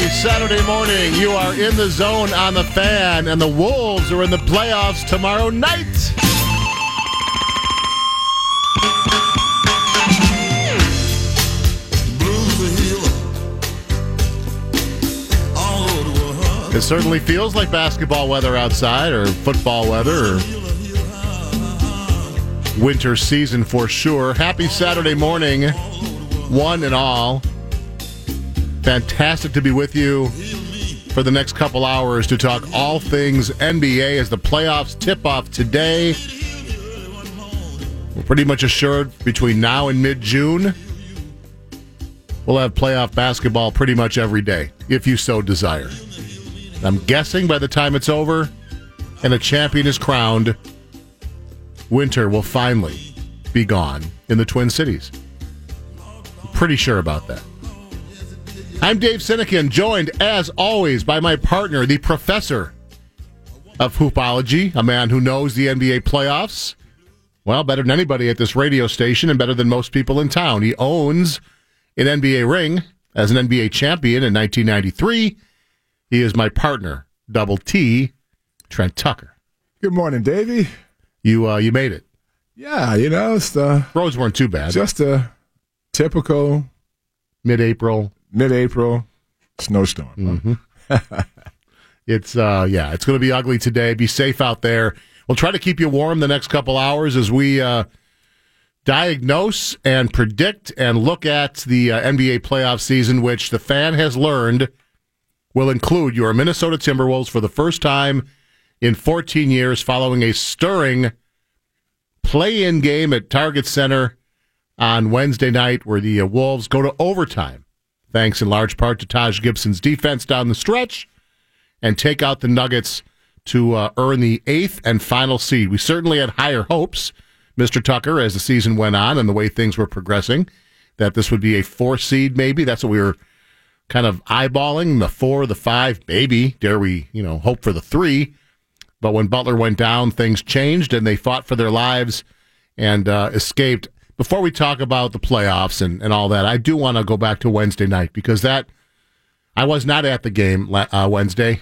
Saturday morning. You are in the zone on the Fan, and the Wolves are in the playoffs tomorrow night. It certainly feels like basketball weather outside, or football weather, or winter season for sure. Happy Saturday morning, one and all. Fantastic to be with you for the next couple hours to talk all things NBA as the playoffs tip off today. We're pretty much assured between now and mid-June, we'll have playoff basketball pretty much every day, if you so desire. I'm guessing by the time it's over and a champion is crowned, winter will finally be gone in the Twin Cities. I'm pretty sure about that. I'm Dave Sinekin, joined as always by my partner, the professor of hoopology, a man who knows the NBA playoffs, well, better than anybody at this radio station and better than most people in town. He owns an NBA ring as an NBA champion in 1993. He is my partner, Double T, Trent Tucker. Good morning, Davey. You made it. Yeah, it's the roads weren't too bad. Just a typical mid-April snowstorm. Mm-hmm. It's going to be ugly today. Be safe out there. We'll try to keep you warm the next couple hours as we diagnose and predict and look at the NBA playoff season, which the Fan has learned will include your Minnesota Timberwolves for the first time in 14 years following a stirring play-in game at Target Center on Wednesday night where the Wolves go to overtime, thanks in large part to Taj Gibson's defense down the stretch, and take out the Nuggets to earn the 8th and final seed. We certainly had higher hopes, Mr. Tucker, as the season went on and the way things were progressing, that this would be a 4 seed maybe. That's what we were kind of eyeballing, the 4, the 5, maybe. Dare we, hope for the 3. But when Butler went down, things changed, and they fought for their lives and escaped. Before we talk about the playoffs and all that, I do want to go back to Wednesday night, because I was not at the game Wednesday,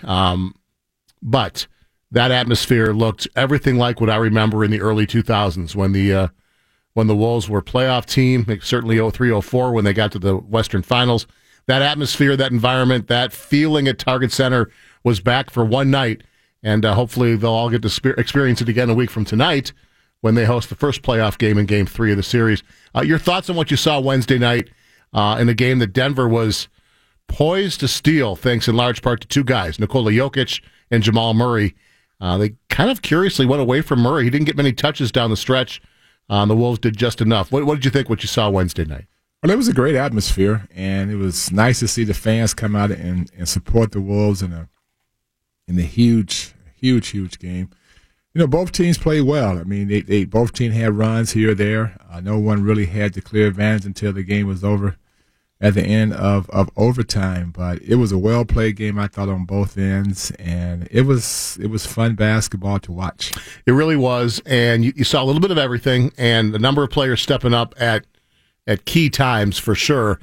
but that atmosphere looked everything like what I remember in the early 2000s when the Wolves were a playoff team, certainly 03-04 when they got to the Western Finals. That atmosphere, that environment, that feeling at Target Center was back for one night, and hopefully they'll all get to experience it again a week from tonight when they host the first playoff game in Game 3 of the series. Your thoughts on what you saw Wednesday night in a game that Denver was poised to steal, thanks in large part to two guys, Nikola Jokic and Jamal Murray. They kind of curiously went away from Murray. He didn't get many touches down the stretch. The Wolves did just enough. What did you think what you saw Wednesday night? Well, it was a great atmosphere, and it was nice to see the fans come out and support the Wolves in a huge game. Both teams played well. I mean, they both teams had runs here or there. No one really had the clear advantage until the game was over at the end of overtime. But it was a well-played game, I thought, on both ends, and it was fun basketball to watch. It really was, and you saw a little bit of everything, and a number of players stepping up at key times for sure.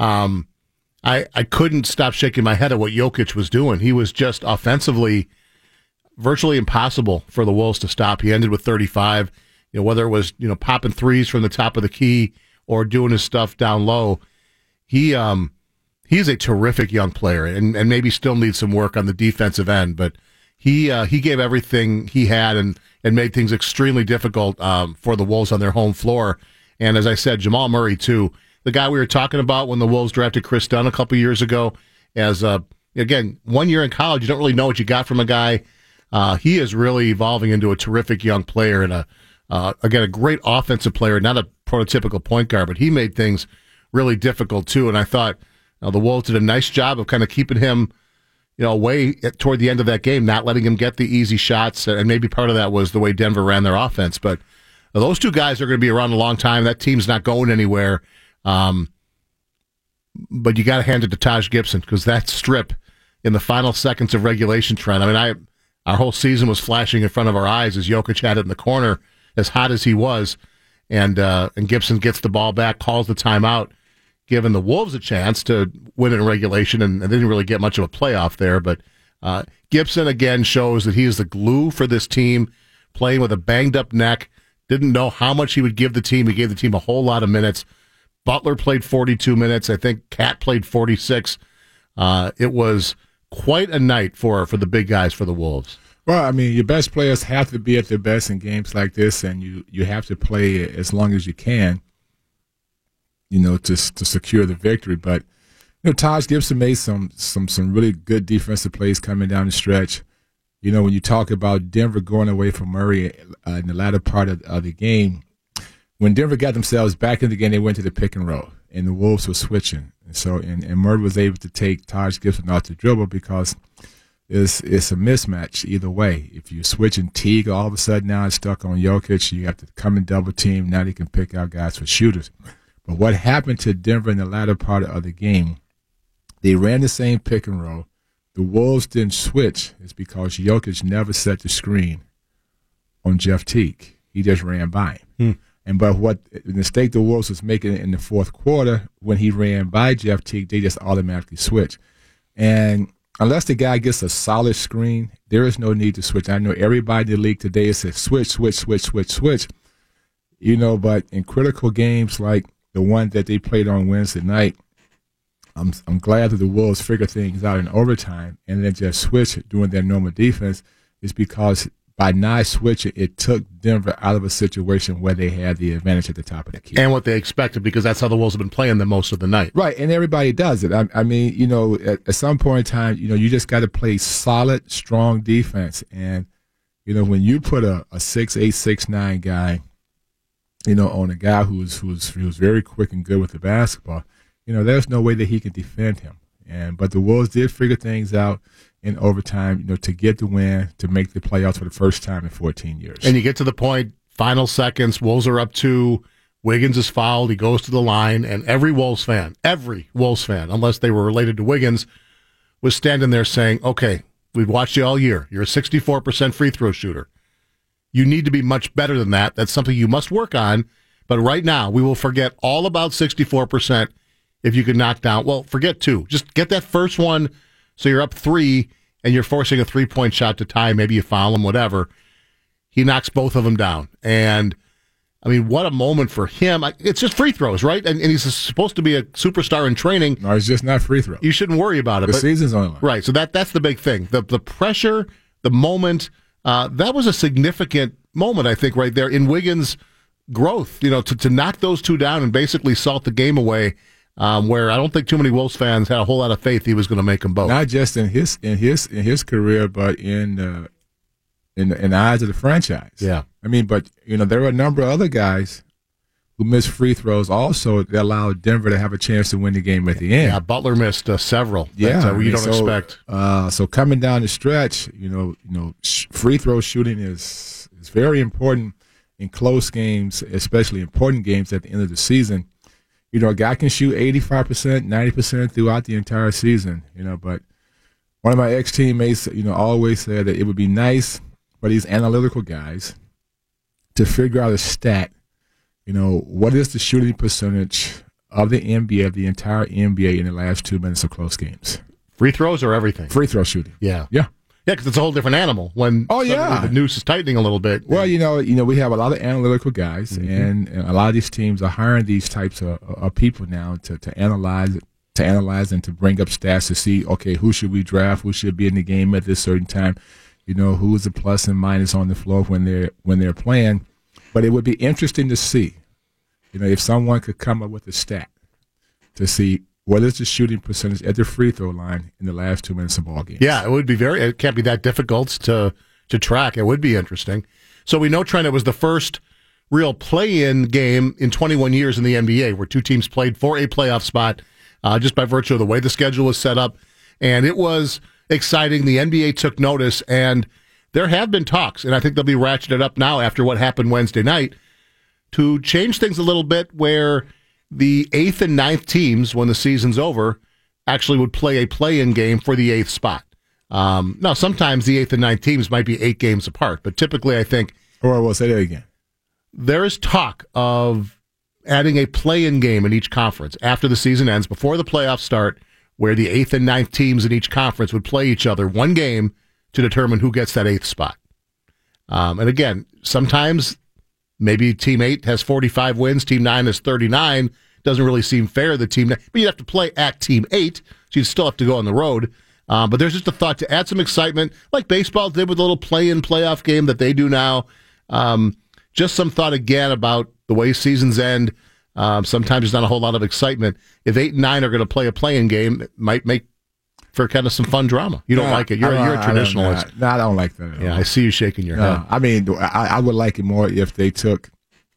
I couldn't stop shaking my head at what Jokic was doing. He was just offensively virtually impossible for the Wolves to stop. He ended with 35. Whether it was popping threes from the top of the key or doing his stuff down low, he's a terrific young player and maybe still needs some work on the defensive end. But he gave everything he had and made things extremely difficult for the Wolves on their home floor. And as I said, Jamal Murray, too, the guy we were talking about when the Wolves drafted Chris Dunn a couple years ago, as, again, 1 year in college, you don't really know what you got from a guy. He is really evolving into a terrific young player and, a great offensive player, not a prototypical point guard, but he made things really difficult, too. And I thought the Wolves did a nice job of kind of keeping him, away toward the end of that game, not letting him get the easy shots. And maybe part of that was the way Denver ran their offense. But those two guys are going to be around a long time. That team's not going anywhere. But you got to hand it to Taj Gibson, because that strip in the final seconds of regulation, Trent, our whole season was flashing in front of our eyes as Jokic had it in the corner, as hot as he was, and Gibson gets the ball back, calls the timeout. given the Wolves a chance to win in regulation, and they didn't really get much of a playoff there. But Gibson, again, shows that he is the glue for this team, playing with a banged-up neck. Didn't know how much he would give the team. He gave the team a whole lot of minutes. Butler played 42 minutes. I think Cat played 46. It was quite a night for the big guys for the Wolves. Well, I mean, your best players have to be at their best in games like this, and you have to play as long as you can, to secure the victory. But Taj Gibson made some really good defensive plays coming down the stretch. When you talk about Denver going away from Murray in the latter part of the game, when Denver got themselves back in the game, they went to the pick and roll, and the Wolves were switching. And Murray was able to take Taj Gibson off the dribble because it's a mismatch either way. If you switch and Teague, all of a sudden now it's stuck on Jokic. You have to come and double team. Now they can pick out guys for shooters. But what happened to Denver in the latter part of the game, they ran the same pick and roll. The Wolves didn't switch. It's because Jokic never set the screen on Jeff Teague. He just ran by him. But what the mistake the Wolves was making in the fourth quarter, when he ran by Jeff Teague, they just automatically switch. And unless the guy gets a solid screen, there is no need to switch. I know everybody in the league today says switch. But in critical games like the one that they played on Wednesday night, I'm glad that the Wolves figured things out in overtime and then just switch doing their normal defense, is because by not switching, it took Denver out of a situation where they had the advantage at the top of the key. And what they expected, because that's how the Wolves have been playing them most of the night. Right, and everybody does it. I mean, at some point in time, you just got to play solid, strong defense. And, when you put a 6'8", 6'9" guy, on a guy who's very quick and good with the basketball, there's no way that he can defend him. But the Wolves did figure things out in overtime, to get the win, to make the playoffs for the first time in 14 years. And you get to the point, final seconds, Wolves are up 2, Wiggins is fouled, he goes to the line, and every Wolves fan, unless they were related to Wiggins, was standing there saying, okay, we've watched you all year. You're a 64% free throw shooter. You need to be much better than that. That's something you must work on. But right now, we will forget all about 64% if you can knock down. Well, forget 2. Just get that first one so you're up 3 and you're forcing a 3-point shot to tie. Maybe you foul him, whatever. He knocks both of them down. And, I mean, what a moment for him. It's just free throws, right? And he's supposed to be a superstar in training. No, it's just not free throws. You shouldn't worry about it. The season's on the line. Right, so that's the big thing. The pressure, the moment, that was a significant moment, I think, right there in Wiggins' growth, to knock those 2 down and basically salt the game away. Where I don't think too many Wolves fans had a whole lot of faith he was going to make them both. Not just in his career, but in the eyes of the franchise. Yeah, I mean, but there were a number of other guys who missed free throws also that allowed Denver to have a chance to win the game at the end. Yeah, Butler missed several. Yeah, you don't expect. So coming down the stretch, free throw shooting is very important in close games, especially important games at the end of the season. A guy can shoot 85%, 90% throughout the entire season, but one of my ex-teammates, always said that it would be nice for these analytical guys to figure out a stat, what is the shooting percentage of the NBA, of the entire NBA in the last 2 minutes of close games? Free throws or everything? Free throw shooting. Yeah. Yeah. Yeah, because it's a whole different animal when the noose is tightening a little bit. Well, we have a lot of analytical guys, and a lot of these teams are hiring these types of people now to analyze and to bring up stats to see, okay, who should we draft, who should be in the game at this certain time, who is the plus and minus on the floor when they're playing. But it would be interesting to see, if someone could come up with a stat to see what is the shooting percentage at the free throw line in the last 2 minutes of ball games? Yeah, it can't be that difficult to track. It would be interesting. So we know, Trent, it was the first real play-in game in 21 years in the NBA where 2 teams played for a playoff spot just by virtue of the way the schedule was set up. And it was exciting. The NBA took notice, and there have been talks, and I think they'll be ratcheted up now after what happened Wednesday night, to change things a little bit where the 8th and 9th teams, when the season's over, actually would play a play-in game for the 8th spot. Now, sometimes the 8th and 9th teams might be 8 games apart, but typically I think... Or we'll say that again. There is talk of adding a play-in game in each conference after the season ends, before the playoffs start, where the 8th and 9th teams in each conference would play each other one game to determine who gets that 8th spot. And again, sometimes maybe Team 8 has 45 wins, Team 9 has 39. Doesn't really seem fair, the Team 9. But you'd have to play at Team 8, so you'd still have to go on the road. But there's just a thought to add some excitement, like baseball did with a little play-in playoff game that they do now. Just some thought again about the way seasons end. Sometimes there's not a whole lot of excitement. If 8 and 9 are going to play a play-in game, it might make for kind of some fun drama. You don't like it. You're a traditionalist. No, I don't like that at all. Yeah, I see you shaking your head. I mean, I would like it more if they took,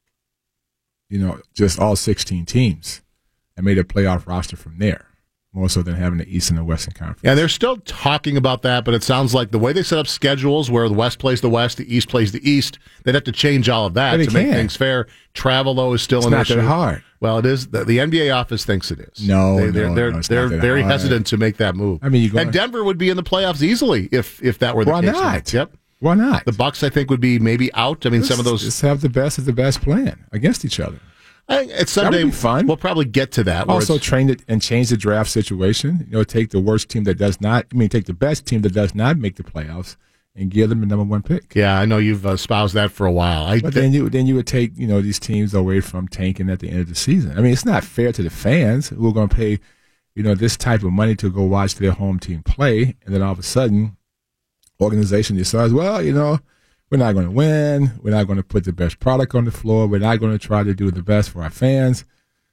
just all 16 teams and made a playoff roster from there, more so than having the East and the Western Conference. Yeah, they're still talking about that, but it sounds like the way they set up schedules, where the West plays the West, the East plays the East, they'd have to change all of that to make things fair. Travel, though, is still an issue. It's not that hard. Well, it is. The NBA office thinks it is. No, they're very hesitant to make that move. I mean, and Denver would be in the playoffs easily if that were the case. Why not? Yep. Why not? The Bucks, I think, would be maybe out. I mean, some of those just have the best of the best playing against each other. I think it's someday that would be fun. We'll probably get to that. Also, train it and change the draft situation. Take the worst team that does not. Take the best team that does not make the playoffs and give them the number 1 pick. Yeah, I know you've espoused that for a while. But then you would take these teams away from tanking at the end of the season. I mean, it's not fair to the fans who are going to pay this type of money to go watch their home team play, and then all of a sudden, organization decides, well, we're not going to win. We're not going to put the best product on the floor. We're not going to try to do the best for our fans.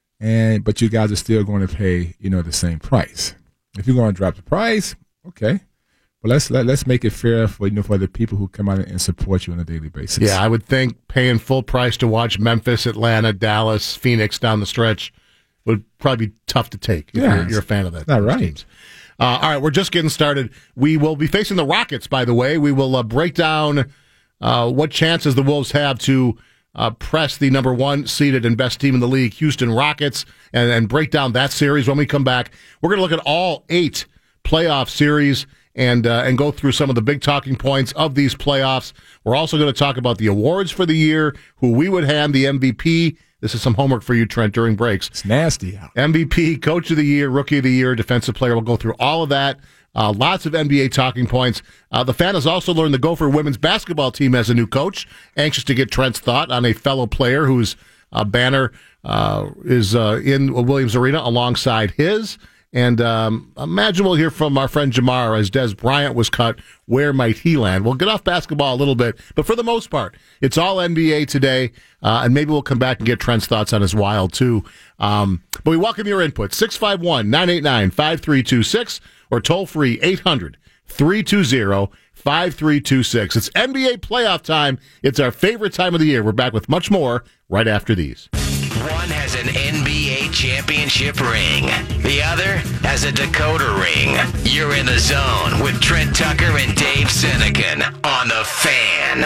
But you guys are still going to pay, the same price. If you're going to drop the price, okay. But let's make it fair for the people who come out and support you on a daily basis. Yeah, I would think paying full price to watch Memphis, Atlanta, Dallas, Phoenix down the stretch would probably be tough to take if you're a fan of that. Not right. Teams. All right, we're just getting started. We will be facing the Rockets, by the way. We will break down what chances the Wolves have to press the number 1 seeded and best team in the league, Houston Rockets, and break down that series. When we come back, we're going to look at all 8 playoff series and go through some of the big talking points of these playoffs. We're also going to talk about the awards for the year, who we would hand the MVP. This is some homework for you, Trent, during breaks. It's nasty out. MVP, Coach of the Year, Rookie of the Year, Defensive Player. We'll go through all of that. Lots of NBA talking points. The Fan has also learned the Gopher women's basketball team has a new coach. Anxious to get Trent's thought on a fellow player whose banner is in Williams Arena alongside his. And imagine we'll hear from our friend Jamar as Des Bryant was cut. Where might he land? We'll get off basketball a little bit, but for the most part, it's all NBA today. And maybe we'll come back and get Trent's thoughts on his Wild, too. But we welcome your input. 651-989-5326 or toll free 800-320-5326. It's NBA playoff time. It's our favorite time of the year. We're back with much more right after these. One has an NBA championship ring. The other has a Dakota ring. You're in the zone with Trent Tucker and Dave Senecan on The Fan.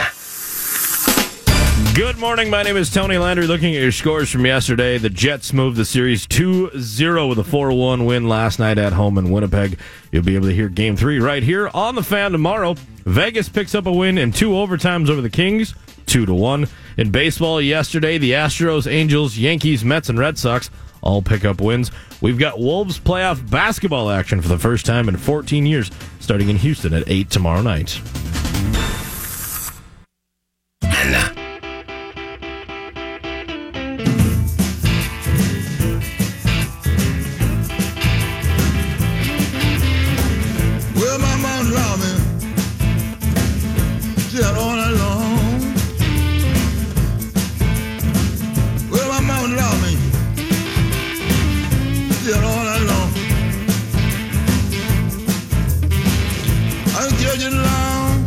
Good morning. My name is Tony Landry. Looking at your scores from yesterday, the Jets moved the series 2-0 with a 4-1 win last night at home in Winnipeg. You'll be able to hear Game 3 right here on The Fan tomorrow. Vegas picks up a win in 2 overtimes over the Kings, 2-1. In baseball yesterday, the Astros, Angels, Yankees, Mets, and Red Sox all pick up wins. We've got Wolves playoff basketball action for the first time in 14 years, starting in Houston at 8 tomorrow night. Well, my mom loved me till all night long. Well, my mom loved me till all night long. I was judging long.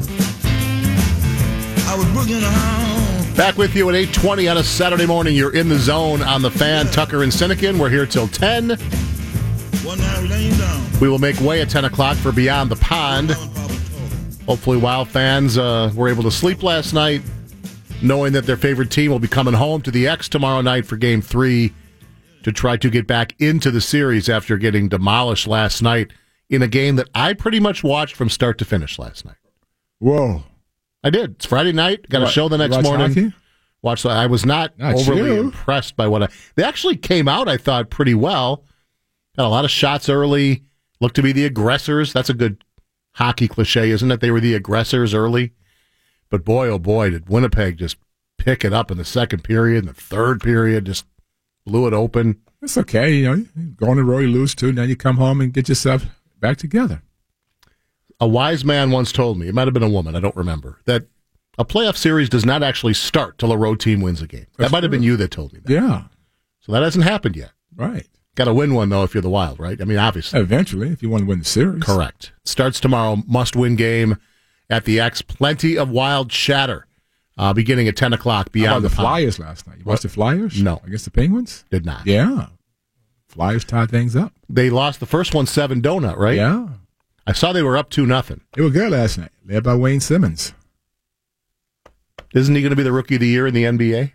I was booking around. Back with you at 8:20 on a Saturday morning. You're in the zone on The Fan. Tucker and Senecan. We're here till 10. One night I was laying down. We will make way at 10 o'clock for Beyond the Pond. Hopefully Wild fans were able to sleep last night, knowing that their favorite team will be coming home to the X tomorrow night for Game 3 to try to get back into the series after getting demolished last night in a game that I pretty much watched from start to finish last night. Whoa. I did. It's Friday night. Got a show the next Watch morning. hockey? Watch. I was not overly impressed by what they actually came out, I thought, pretty well. Got a lot of shots early. Looked to be the aggressors. That's a good hockey cliche, isn't it? They were the aggressors early. But boy, oh boy, did Winnipeg just pick it up in the second period and the third period, just blew it open. It's okay. You go on the road, you lose too. Now you come home and get yourself back together. A wise man once told me, it might have been a woman, I don't remember, that a playoff series does not actually start till a road team wins a game. That might have been you that told me that. Yeah. So that hasn't happened yet. Right. Got to win one, though, if you're the Wild, right? I mean, obviously. Eventually, if you want to win the series. Correct. Starts tomorrow, must-win game at the X. Plenty of Wild chatter beginning at 10 o'clock beyond How about the pond. Flyers last night? You watched the Flyers? No. Against the Penguins? Did not. Yeah. Flyers tied things up. They lost the first one 7-0, right? Yeah. I saw they were up 2-0. They were good last night, led by Wayne Simmons. Isn't he going to be the Rookie of the Year in the NBA?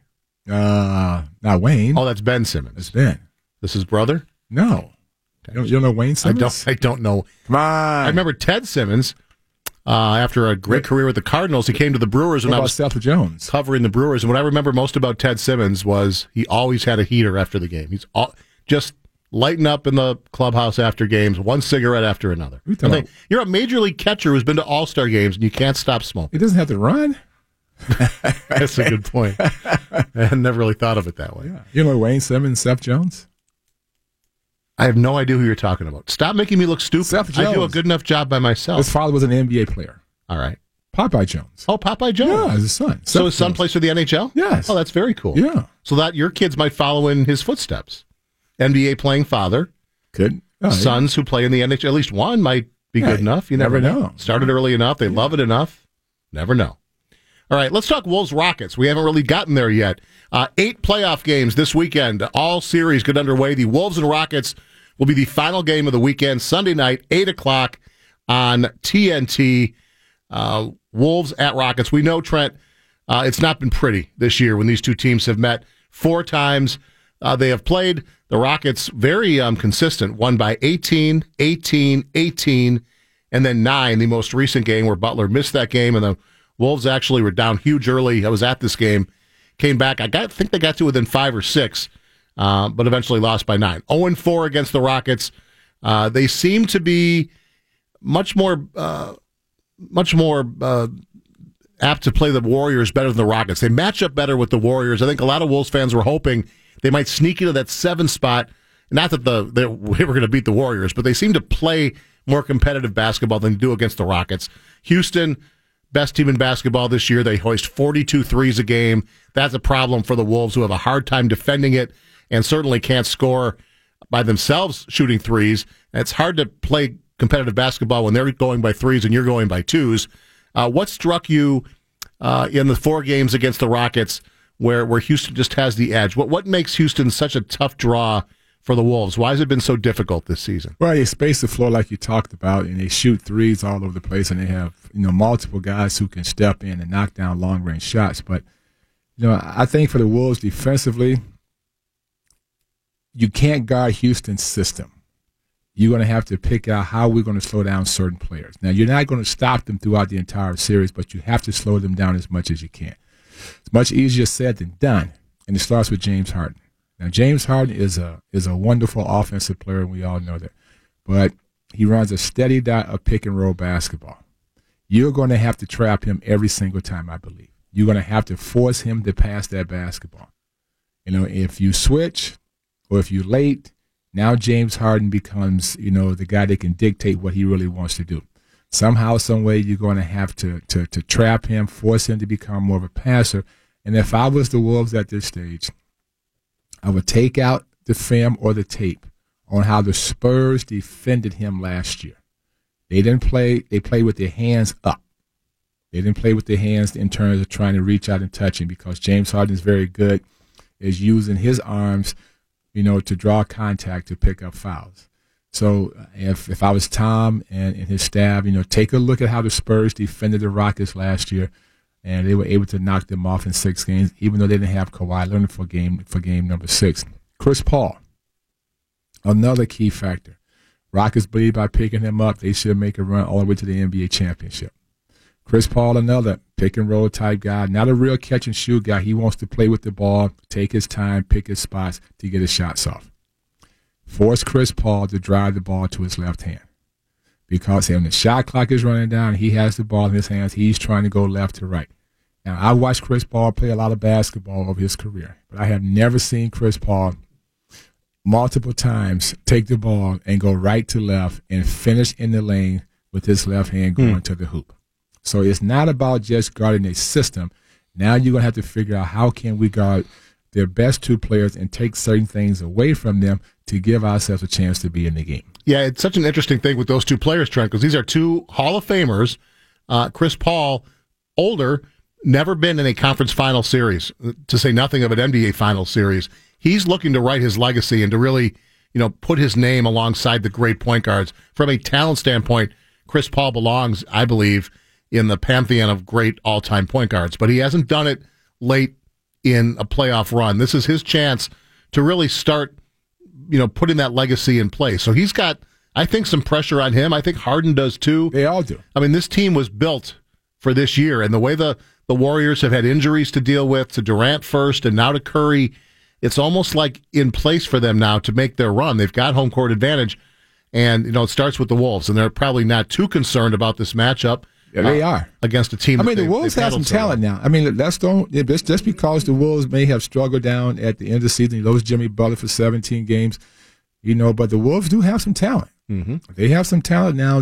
Not Wayne. Oh, that's Ben Simmons. It's Ben. This is brother? No. You don't know Wayne Simmons? I don't know. Come on. I remember Ted Simmons, after a great career with the Cardinals, he came to the Brewers when What I about was Seth Jones? covering the Brewers. And what I remember most about Ted Simmons was he always had a heater after the game. He's just lighting up in the clubhouse after games, one cigarette after another. You're a major league catcher who's been to all-star games, and you can't stop smoking. He doesn't have to run. That's a good point. I had never really thought of it that way. Yeah. You know Wayne Simmons, Seth Jones? I have no idea who you're talking about. Stop making me look stupid. Seth Jones. I do a good enough job by myself. His father was an NBA player. All right. Popeye Jones. Oh, Popeye Jones. Yeah, his son. So Seth his son Jones. plays for the NHL? Yes. Oh, that's very cool. Yeah. So that your kids might follow in his footsteps. NBA playing father. Could. Oh, Sons who play in the NHL. At least one might be good enough. You never know. Started early enough. They love it enough. Never know. All right, let's talk Wolves Rockets. We haven't really gotten there yet. 8 playoff games this weekend. All series get underway. The Wolves and Rockets will be the final game of the weekend, Sunday night, 8 o'clock on TNT. Wolves at Rockets. We know, Trent, it's not been pretty this year when these two teams have met 4 times. They have played. The Rockets very consistent, won by 18, 18, 18, and then 9, the most recent game where Butler missed that game, and the Wolves actually were down huge early. I was at this game, came back. I think they got to within 5 or 6, but eventually lost by 9. 0-4 against the Rockets. They seem to be much more apt to play the Warriors better than the Rockets. They match up better with the Warriors. I think a lot of Wolves fans were hoping they might sneak into that 7 spot. Not that they were going to beat the Warriors, but they seem to play more competitive basketball than they do against the Rockets. Houston, best team in basketball this year. They hoist 42 threes a game. That's a problem for the Wolves, who have a hard time defending it and certainly can't score by themselves shooting threes. And it's hard to play competitive basketball when they're going by threes and you're going by twos. What struck you in the 4 games against the Rockets where Houston just has the edge? What makes Houston such a tough draw for the Wolves? Why has it been so difficult this season? Well, they space the floor like you talked about, and they shoot threes all over the place, and they have multiple guys who can step in and knock down long-range shots. But I think for the Wolves defensively, you can't guard Houston's system. You're going to have to pick out how we're going to slow down certain players. Now, you're not going to stop them throughout the entire series, but you have to slow them down as much as you can. It's much easier said than done, and it starts with James Harden. Now, James Harden is a wonderful offensive player, and we all know that. But he runs a steady diet of pick-and-roll basketball. You're going to have to trap him every single time, I believe. You're going to have to force him to pass that basketball. If you switch or if you're late, now James Harden becomes, the guy that can dictate what he really wants to do. Somehow, some way, you're going to have to trap him, force him to become more of a passer. And if I was the Wolves at this stage, I would take out the film or the tape on how the Spurs defended him last year. They didn't play. They played with their hands up. They didn't play with their hands in terms of trying to reach out and touch him, because James Harden is very good at using his arms, to draw contact to pick up fouls. So if I was Tom and his staff, take a look at how the Spurs defended the Rockets last year, and they were able to knock them off in 6 games, even though they didn't have Kawhi Leonard for game number 6. Chris Paul, another key factor. Rockets believe by picking him up, they should make a run all the way to the NBA championship. Chris Paul, another pick-and-roll type guy, not a real catch-and-shoot guy. He wants to play with the ball, take his time, pick his spots to get his shots off. Force Chris Paul to drive the ball to his left hand. Because when the shot clock is running down, he has the ball in his hands, he's trying to go left to right. Now, I watched Chris Paul play a lot of basketball over his career, but I have never seen Chris Paul multiple times take the ball and go right to left and finish in the lane with his left hand going to the hoop. So it's not about just guarding a system. Now you're going to have to figure out how can we guard their best two players and take certain things away from them to give ourselves a chance to be in the game. Yeah, it's such an interesting thing with those two players, Trent, because these are two Hall of Famers. Chris Paul, older, never been in a conference final series, to say nothing of an NBA final series. He's looking to write his legacy and to really, put his name alongside the great point guards. From a talent standpoint, Chris Paul belongs, I believe, in the pantheon of great all-time point guards, but he hasn't done it late in a playoff run. This is his chance to really start, putting that legacy in place. So he's got, I think, some pressure on him. I think Harden does too. They all do. I mean, this team was built for this year, and the way the Warriors have had injuries to deal with, to Durant first and now to Curry, it's almost like in place for them now to make their run. They've got home court advantage, and it starts with the Wolves, and they're probably not too concerned about this matchup. Yeah, they are against a team. I mean, the Wolves have some talent now. I mean, just because the Wolves may have struggled down at the end of the season, lost Jimmy Butler for 17 games, but the Wolves do have some talent. Mm-hmm. They have some talent now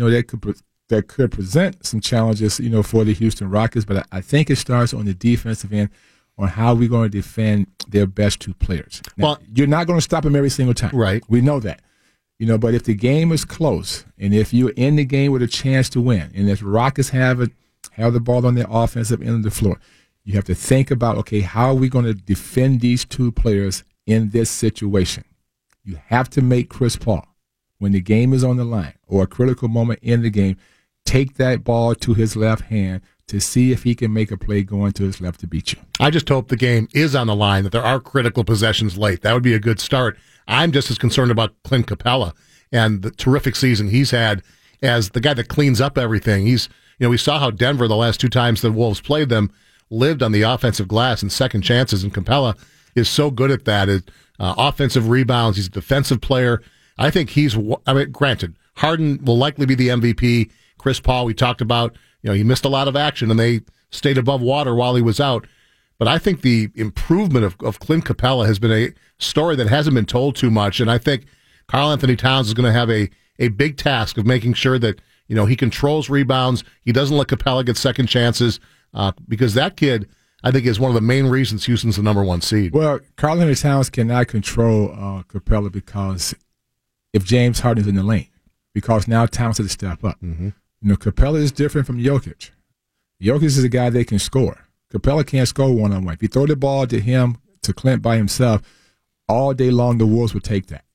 that could present some challenges, for the Houston Rockets. But I think it starts on the defensive end, on how we're going to defend their best two players. Now, you're not going to stop them every single time, right? We know that. But if the game is close, and if you're in the game with a chance to win, and if the Rockets have the ball on their offensive end of the floor, you have to think about, okay, how are we going to defend these two players in this situation? You have to make Chris Paul, when the game is on the line or a critical moment in the game, take that ball to his left hand to see if he can make a play going to his left to beat you. I just hope the game is on the line, that there are critical possessions late. That would be a good start. I'm just as concerned about Clint Capella and the terrific season he's had as the guy that cleans up everything. He's, we saw how Denver, the last two times the Wolves played them, lived on the offensive glass and second chances, and Capella is so good at that. Offensive rebounds, he's a defensive player. I think granted, Harden will likely be the MVP. Chris Paul, we talked about, he missed a lot of action and they stayed above water while he was out. But I think the improvement of Clint Capella has been a story that hasn't been told too much. And I think Karl-Anthony Towns is going to have a big task of making sure that, he controls rebounds. He doesn't let Capella get second chances because that kid, I think, is one of the main reasons Houston's the number one seed. Well, Karl-Anthony Towns cannot control Capella because if James Harden's in the lane, because now Towns has to step up. Mm-hmm. Capella is different from Jokic. Jokic is a guy that can score. Capella can't score one-on-one. If you throw the ball to him, to Clint by himself, all day long the Wolves would take that.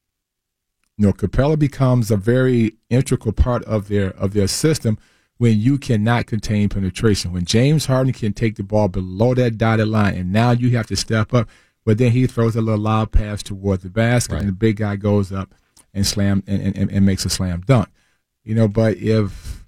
Capella becomes a very integral part of their system when you cannot contain penetration. When James Harden can take the ball below that dotted line, and now you have to step up, but then he throws a little lob pass toward the basket, right, and the big guy goes up and slam and makes a slam dunk. But if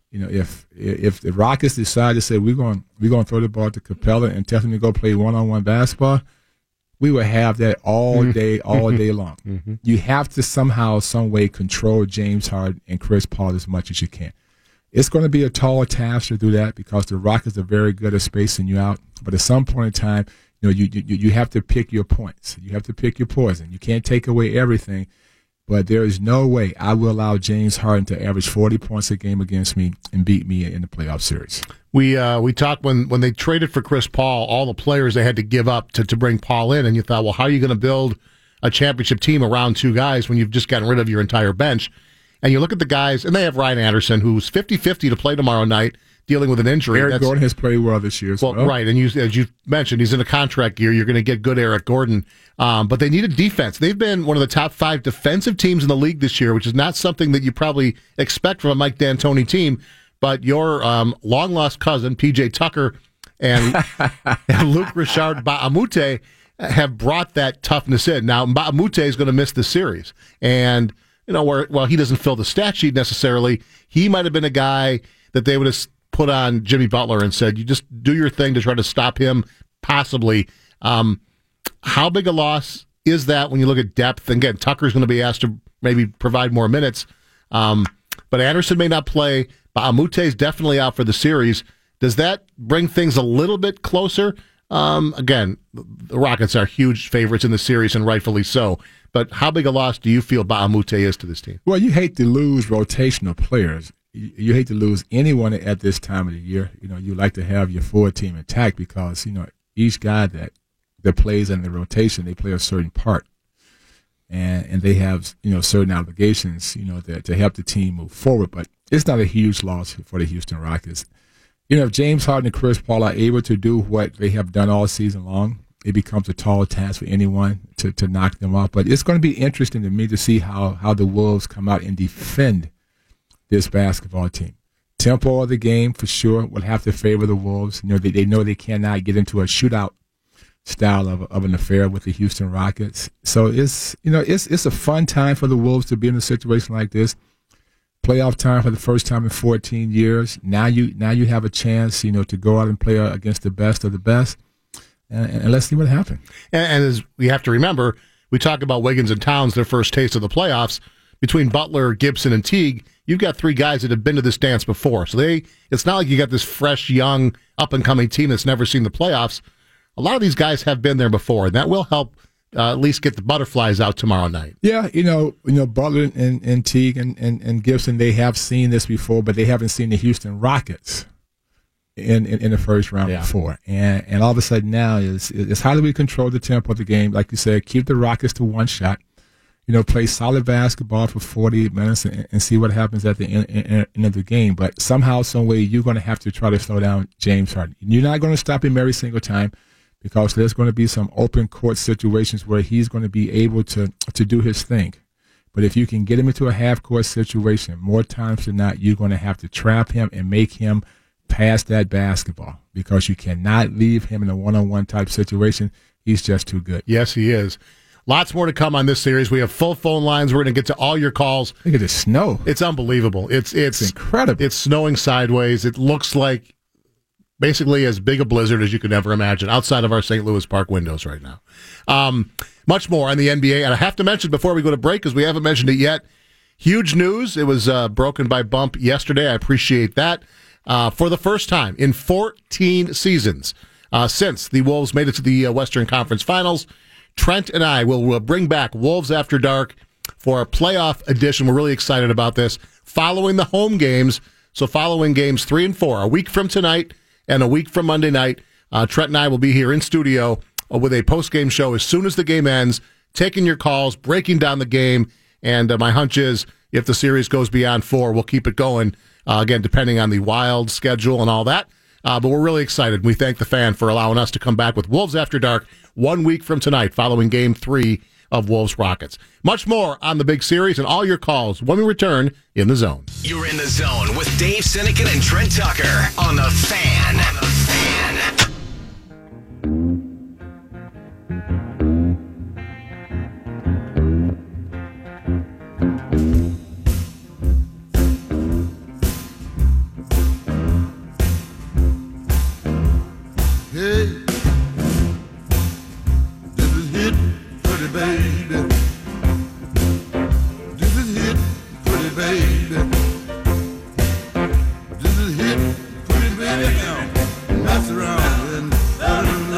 the Rockets decide to say we're going to throw the ball to Capella and tell him to go play one-on-one basketball, we will have that all day long. Mm-hmm. You have to somehow, some way control James Harden and Chris Paul as much as you can. It's going to be a tall task to do that because the Rockets are very good at spacing you out. But at some point in time, you have to pick your points. You have to pick your poison. You can't take away everything. But there is no way I will allow James Harden to average 40 points a game against me and beat me in the playoff series. We talked when they traded for Chris Paul, all the players they had to give up to bring Paul in, and you thought, well, how are you going to build a championship team around two guys when you've just gotten rid of your entire bench? And you look at the guys, and they have Ryan Anderson, who's 50-50 to play tomorrow night, dealing with an injury. Eric Gordon has played well this year. Well, right, and as you mentioned, he's in a contract year. You're going to get good Eric Gordon. But they need a defense. They've been one of the top 5 defensive teams in the league this year, which is not something that you probably expect from a Mike D'Antoni team. But your long-lost cousin, P.J. Tucker, and Luke Richard Mbah-a-Moute have brought that toughness in. Now, Mbah-a-Moute is going to miss the series. And, while he doesn't fill the stat sheet necessarily, he might have been a guy that they would have put on Jimmy Butler and said, you just do your thing to try to stop him, possibly. How big a loss is that when you look at depth? And again, Tucker's going to be asked to maybe provide more minutes. But Anderson may not play. Ba'amute is definitely out for the series. Does that bring things a little bit closer? Again, the Rockets are huge favorites in the series, and rightfully so. But how big a loss do you feel Ba'amute is to this team? Well, you hate to lose rotational players. You hate to lose anyone at this time of the year. You like to have your full team intact because, each guy that plays in the rotation, they play a certain part. And they have, certain obligations, to help the team move forward. But it's not a huge loss for the Houston Rockets. If James Harden and Chris Paul are able to do what they have done all season long, it becomes a tall task for anyone to knock them off. But it's going to be interesting to me to see how the Wolves come out and defend this basketball team. Tempo of the game, for sure, will have to favor the Wolves. They know they cannot get into a shootout style of an affair with the Houston Rockets. So it's a fun time for the Wolves to be in a situation like this. Playoff time for the first time in 14 years. Now you have a chance, to go out and play against the best of the best, and let's see what happens. And as we have to remember, we talk about Wiggins and Towns, their first taste of the playoffs. Between Butler, Gibson, and Teague, you've got three guys that have been to this dance before. So it's not like you got this fresh, young, up-and-coming team that's never seen the playoffs. A lot of these guys have been there before, and that will help at least get the butterflies out tomorrow night. Yeah, Butler and Teague and Gibson, they have seen this before, but they haven't seen the Houston Rockets in the first round before. And all of a sudden now is how do we control the tempo of the game? Like you said, keep the Rockets to one shot. Play solid basketball for 48 minutes and see what happens at the end of the game. But somehow, some way, you're going to have to try to slow down James Harden. You're not going to stop him every single time, because there's going to be some open court situations where he's going to be able to do his thing. But if you can get him into a half-court situation, more times than not, you're going to have to trap him and make him pass that basketball, because you cannot leave him in a one-on-one type situation. He's just too good. Yes, he is. Lots more to come on this series. We have full phone lines. We're going to get to all your calls. Look at the snow. It's unbelievable. It's incredible. It's snowing sideways. It looks like basically as big a blizzard as you could ever imagine outside of our St. Louis Park windows right now. Much more on the NBA. And I have to mention before we go to break, because we haven't mentioned it yet, huge news. It was broken by Bump yesterday. I appreciate that. For the first time in 14 seasons since the Wolves made it to the Western Conference Finals, Trent and I will bring back Wolves After Dark for a playoff edition. We're really excited about this. Following the home games, so following games 3 and 4, a week from tonight and a week from Monday night, Trent and I will be here in studio with a post-game show as soon as the game ends, taking your calls, breaking down the game, and my hunch is if the series goes beyond 4, we'll keep it going, again, depending on the Wild schedule and all that. But we're really excited. We thank the fan for allowing us to come back with Wolves After Dark 1 week from tonight, following Game 3 of Wolves Rockets. Much more on the big series and all your calls when we return in the Zone. You're in the Zone with Dave Sinekin and Trent Tucker on the Fan. Hey, this is hit for the baby. This is hit for the baby. This is hit for the baby now. Mess around and fall in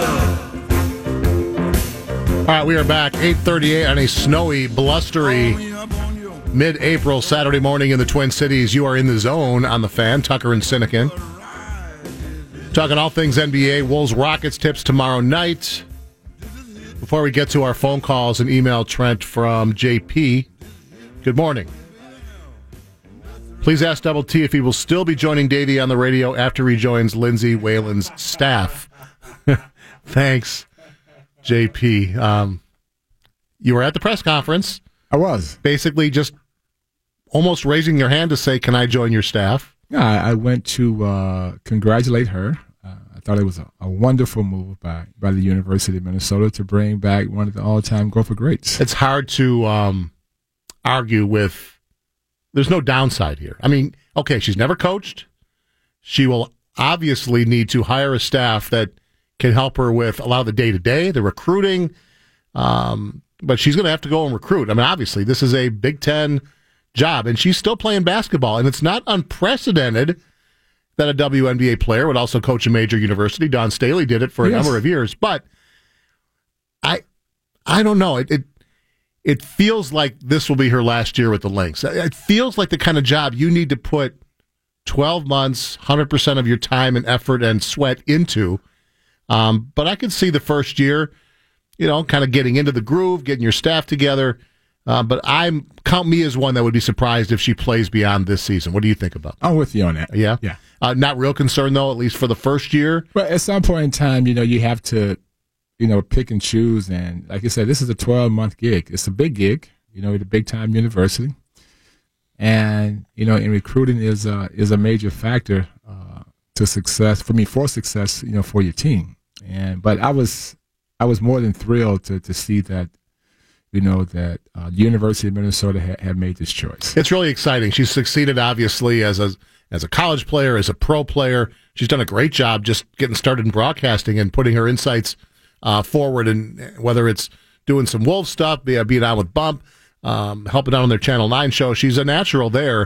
love. All right, we are back, 8:38 on a snowy, blustery mid-April Saturday morning in the Twin Cities. You are in the Zone on the Fan, Tucker and Sinekin. Talking all things NBA, Wolves Rockets tips tomorrow night. Before we get to our phone calls and email, Trent from JP. Good morning. Please ask Double T if he will still be joining Davey on the radio after he joins Lindsay Whalen's staff. Thanks, JP. You were at the press conference. I was. Basically just almost raising your hand to say, can I join your staff? Yeah, I went to congratulate her. I thought it was a wonderful move by the University of Minnesota to bring back one of the all-time Gopher greats. It's hard to argue with. There's no downside here. I mean, okay, she's never coached. she will obviously need to hire a staff that can help her with a lot of the day-to-day, the recruiting. But she's going to have to go and recruit. I mean, obviously, this is a Big Ten job, and she's still playing basketball. And it's not unprecedented that a WNBA player would also coach a major university. Dawn Staley did it for a number of years. But I don't know. It feels like this will be her last year with the Lynx. It feels like the kind of job you need to put 12 months, 100% of your time and effort and sweat into. But I could see the first year, kind of getting into the groove, getting your staff together. But count me as one that would be surprised if she plays beyond this season. What do you think about that? I'm with you on that. Yeah? Yeah. Not real concerned, though, at least for the first year? But at some point in time, you have to, pick and choose. And like I said, this is a 12-month gig. It's a big gig, at a big-time university. And, in recruiting is a major factor to success, for success, for your team. But I was more than thrilled to see that, that the University of Minnesota had made this choice. It's really exciting. She's succeeded, obviously, as a college player, as a pro player. She's done a great job just getting started in broadcasting and putting her insights forward, and whether it's doing some Wolf stuff, being on with Bump, helping out on their Channel 9 show. She's a natural there.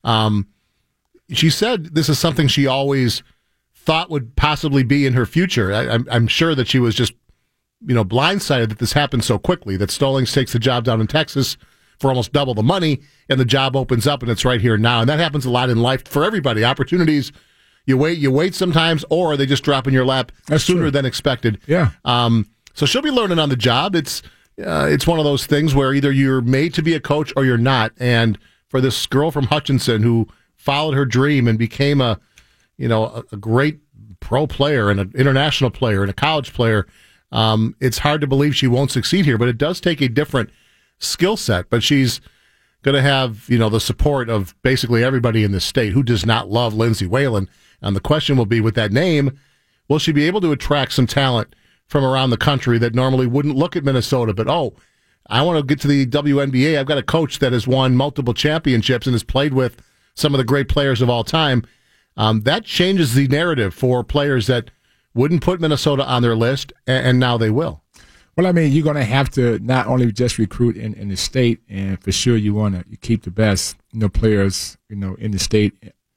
She said this is something she always thought would possibly be in her future. I'm sure that she was just, blindsided that this happened so quickly, that Stallings takes the job down in Texas for almost double the money, and the job opens up, and it's right here now. And that happens a lot in life for everybody. Opportunities, you wait sometimes, or they just drop in your lap sooner than expected. Yeah. So she'll be learning on the job. It's one of those things where either you're made to be a coach or you're not. And for this girl from Hutchinson who followed her dream and became a great pro player and an international player and a college player, it's hard to believe she won't succeed here. But it does take a different skill set. But she's going to have the support of basically everybody in this state. Who does not love Lindsay Whalen? And the question will be, with that name, will she be able to attract some talent from around the country that normally wouldn't look at Minnesota, but, I want to get to the WNBA. I've got a coach that has won multiple championships and has played with some of the great players of all time. That changes the narrative for players that wouldn't put Minnesota on their list, and now they will. Well, I mean, you're going to have to not only just recruit in the state, and for sure you want to keep the best, players, in the state,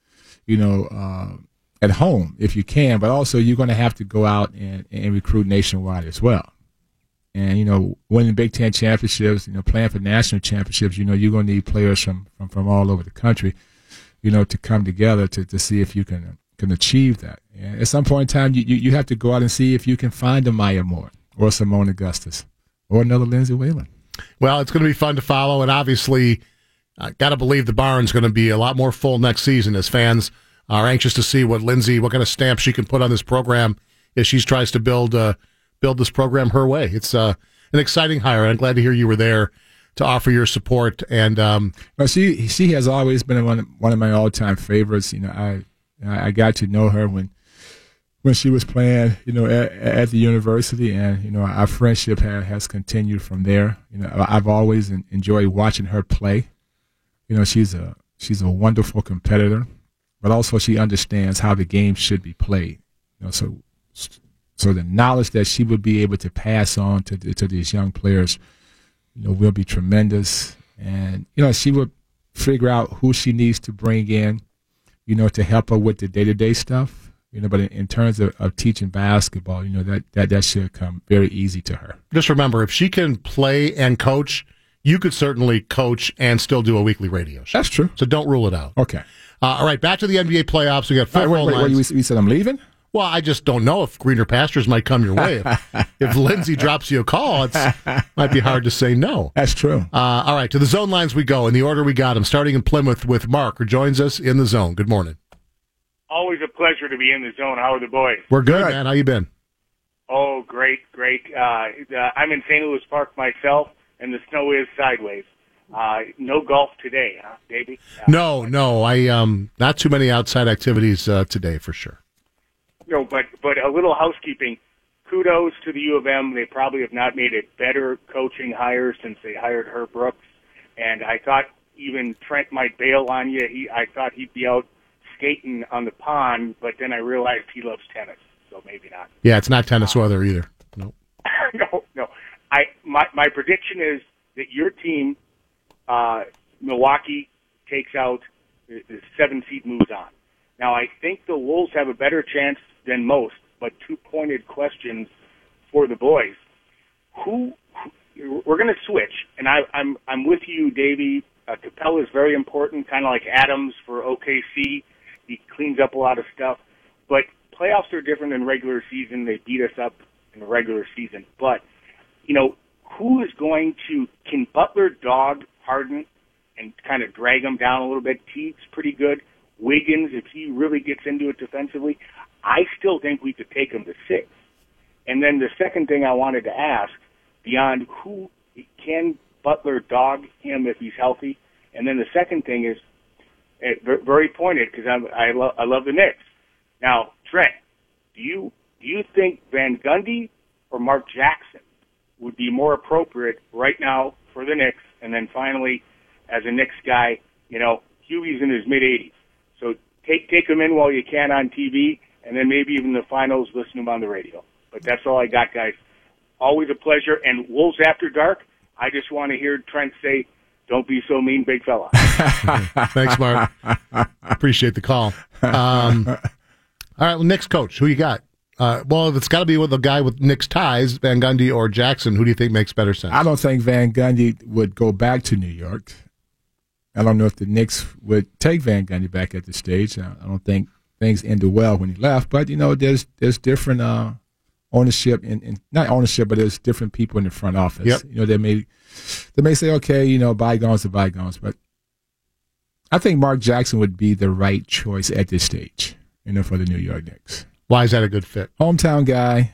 at home if you can, but also you're going to have to go out and recruit nationwide as well. And, winning Big Ten championships, playing for national championships, you're going to need players from all over the country, to come together to see if you can achieve that. And at some point in time, you have to go out and see if you can find a Maya Moore or Simone Augustus or another Lindsay Whalen. Well, it's going to be fun to follow, and obviously, got to believe the barn's going to be a lot more full next season as fans are anxious to see what kind of stamp she can put on this program as she tries to build this program her way. It's an exciting hire. I'm glad to hear you were there to offer your support. And well, she has always been one of my all-time favorites. I got to know her when she was playing, at the university, and our friendship has continued from there. I've always enjoyed watching her play. She's a wonderful competitor, but also she understands how the game should be played. So the knowledge that she would be able to pass on to these young players, will be tremendous. And she would figure out who she needs to bring in, to help her with the day-to-day stuff. But in terms of teaching basketball, that should come very easy to her. Just remember, if she can play and coach, you could certainly coach and still do a weekly radio show. That's true. So don't rule it out. Okay. All right, back to the NBA playoffs. We got four phone lines. You said I'm leaving? Well, I just don't know if greener pastures might come your way. If Lindsay drops you a call, it might be hard to say no. That's true. All right, to the zone lines we go in the order we got them. Starting in Plymouth with Mark, who joins us in the zone. Good morning. Always a pleasure to be in the zone. How are the boys? We're good, man. How you been? Oh, great. I'm in St. Louis Park myself, and the snow is sideways. No golf today, huh, baby? No. I not too many outside activities today for sure. No, but a little housekeeping. Kudos to the U of M. They probably have not made a better coaching hire since they hired Herb Brooks. And I thought even Trent might bail on you. I thought he'd be out skating on the pond, but then I realized he loves tennis, so maybe not. Yeah, it's not tennis weather either. No. No. My prediction is that your team, Milwaukee, takes out the 7 seed, moves on. Now, I think the Wolves have a better chance than most, but 2 pointed questions for the boys. We're going to switch, and I'm with you, Davey. Capella is very important, kind of like Adams for OKC. He cleans up a lot of stuff, but playoffs are different than regular season. They beat us up in the regular season, but who is going to? Can Butler dog Harden and kind of drag him down a little bit? Teague's pretty good. Wiggins, if he really gets into it defensively, I still think we could take him to 6. And then the second thing I wanted to ask, beyond who can Butler dog him if he's healthy, and then the second thing is very pointed because I love the Knicks. Now, Trent, do you think Van Gundy or Mark Jackson would be more appropriate right now for the Knicks? And then finally, as a Knicks guy, Huey's in his mid-80s. So take him in while you can on TV, and then maybe even the finals, listen to him on the radio. But that's all I got, guys. Always a pleasure. And Wolves After Dark, I just want to hear Trent say, "Don't be so mean, big fella." Thanks, Mark. Appreciate the call. All right, well, Knicks coach, who you got? Well, it's got to be with the guy with Knicks ties, Van Gundy or Jackson. Who do you think makes better sense? I don't think Van Gundy would go back to New York. I don't know if the Knicks would take Van Gundy back at this stage. I don't think things ended well when he left. But, there's different ownership, and not ownership, but there's different people in the front office. Yep. They may say, okay, bygones are bygones. But I think Mark Jackson would be the right choice at this stage, for the New York Knicks. Why is that a good fit? Hometown guy.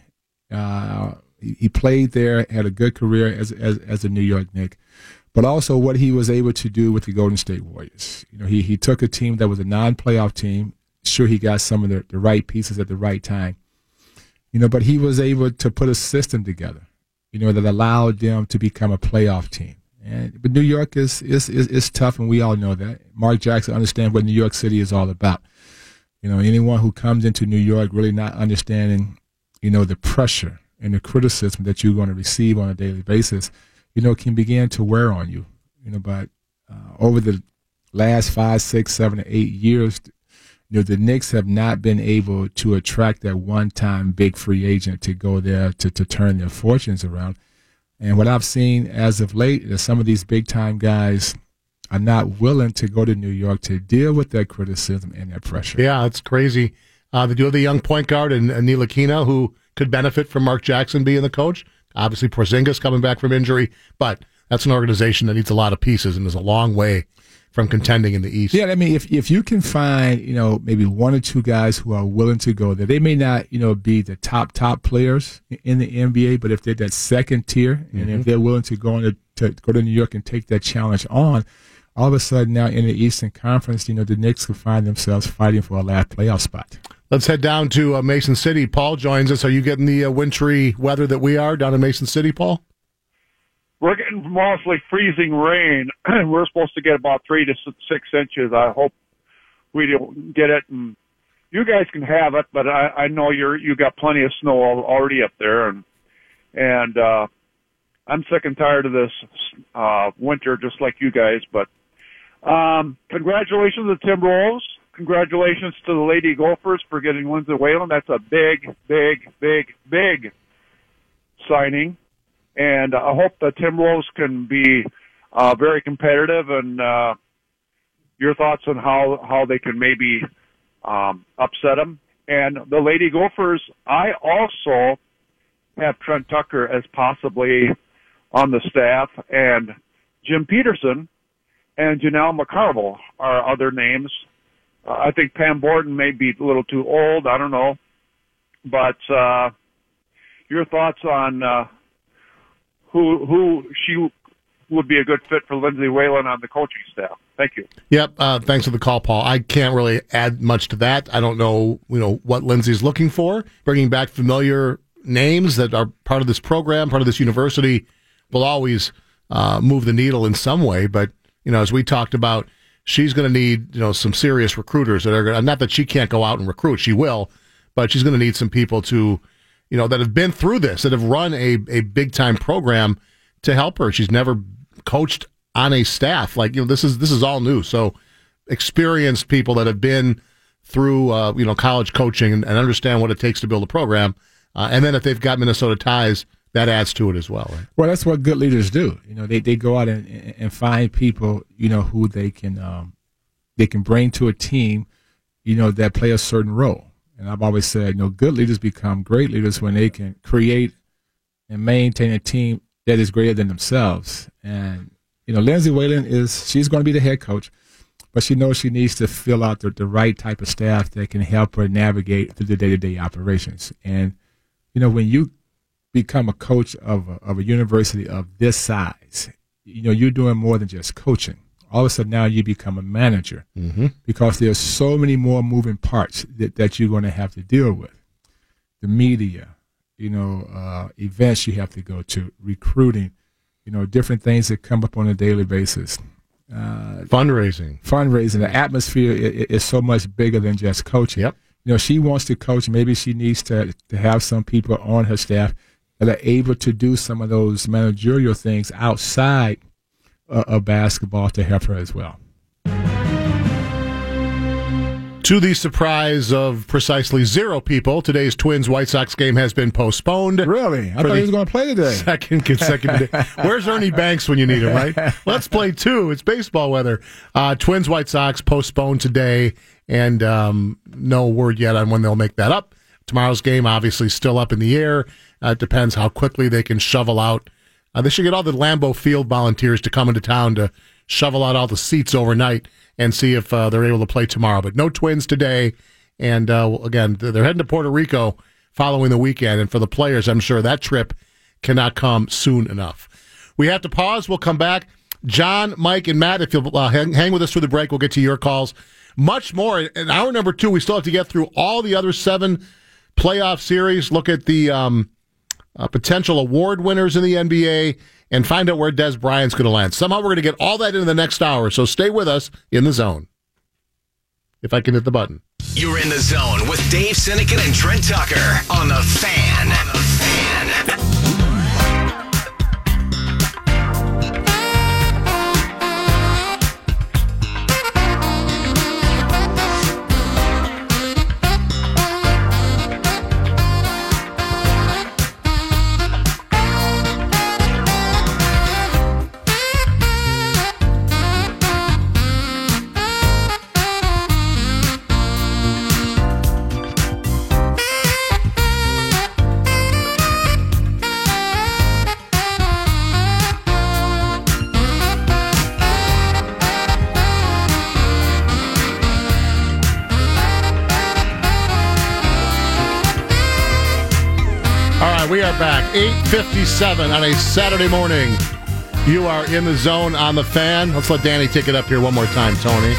He played there, had a good career as a New York Knick. But also what he was able to do with the Golden State Warriors. He took a team that was a non-playoff team. Sure, he got some of the right pieces at the right time. But he was able to put a system together, that allowed them to become a playoff team. But New York is tough, and we all know that. Mark Jackson understands what New York City is all about. Anyone who comes into New York really not understanding, the pressure and the criticism that you're going to receive on a daily basis, can begin to wear on you. But over the last 5, 6, 7, or 8 years, the Knicks have not been able to attract that one-time big free agent to go there to turn their fortunes around. And what I've seen as of late is some of these big-time guys are not willing to go to New York to deal with that criticism and that pressure. Yeah, it's crazy. They do have the young point guard and Ntilikina, who could benefit from Mark Jackson being the coach. Obviously, Porzingis coming back from injury, but that's an organization that needs a lot of pieces and is a long way from contending in the East. Yeah, I mean, if you can find, maybe 1 or 2 guys who are willing to go there, they may not, be the top players in the NBA, but if they're that second tier, and if they're willing to go to New York and take that challenge on, all of a sudden now in the Eastern Conference, the Knicks could find themselves fighting for a last playoff spot. Let's head down to Mason City. Paul joins us. Are you getting the wintry weather that we are down in Mason City, Paul? We're getting mostly freezing rain. We're supposed to get about 3 to 6 inches. I hope we don't get it, and you guys can have it. But I know you got plenty of snow already up there, and I'm sick and tired of this winter, just like you guys. But congratulations to the Timberwolves. Congratulations to the Lady Gophers for getting Lindsay Whalen. That's a big, big, big, big signing. And I hope the Timberwolves can be very competitive. And your thoughts on how they can maybe upset them. And the Lady Gophers, I also have Trent Tucker as possibly on the staff. And Jim Peterson and Janelle McCarville are other names. I think Pam Borden may be a little too old. I don't know. But your thoughts on who she would be a good fit for Lindsay Whalen on the coaching staff. Thank you. Yep. Thanks for the call, Paul. I can't really add much to that. I don't know, what Lindsay's looking for. Bringing back familiar names that are part of this program, part of this university, will always move the needle in some way. But, as we talked about, she's going to need some serious recruiters that are going. Not that she can't go out and recruit, she will, but she's going to need some people to, that have been through this, that have run a big time program to help her. She's never coached on a staff this is all new. So experienced people that have been through college coaching and understand what it takes to build a program, and then if they've got Minnesota ties, that adds to it as well. Right? Well, that's what good leaders do. They go out and find people who they can bring to a team that play a certain role. And I've always said good leaders become great leaders when they can create and maintain a team that is greater than themselves. And Lindsay Whalen she's going to be the head coach, but she knows she needs to fill out the right type of staff that can help her navigate through the day-to-day operations. And, when you become a coach of a university of this size, you're doing more than just coaching. All of a sudden now you become a manager because there's so many more moving parts that you're going to have to deal with. The media, events you have to go to, recruiting, different things that come up on a daily basis. Fundraising. The atmosphere is so much bigger than just coaching. Yep. She wants to coach. Maybe she needs to have some people on her staff that are able to do some of those managerial things outside of basketball to help her as well. To the surprise of precisely 0 people, today's Twins-White Sox game has been postponed. Really? I thought he was going to play today. Second consecutive day. Where's Ernie Banks when you need him, right? Let's play 2. It's baseball weather. Twins-White Sox postponed today, and no word yet on when they'll make that up. Tomorrow's game obviously still up in the air. It depends how quickly they can shovel out. They should get all the Lambeau Field volunteers to come into town to shovel out all the seats overnight and see if they're able to play tomorrow. But no Twins today. And, again, they're heading to Puerto Rico following the weekend. And for the players, I'm sure that trip cannot come soon enough. We have to pause. We'll come back. John, Mike, and Matt, if you'll hang with us through the break, we'll get to your calls. Much more. In hour number 2, we still have to get through all the other 7 playoff series, look at the potential award winners in the NBA, and find out where Des Bryant's going to land. Somehow we're going to get all that into the next hour, so stay with us in the zone. If I can hit the button. You're in the zone with Dave Sinekin and Trent Tucker on The Fan. We are back, 8:57 on a Saturday morning. You are in the zone on The Fan. Let's let Danny take it up here one more time, Tony.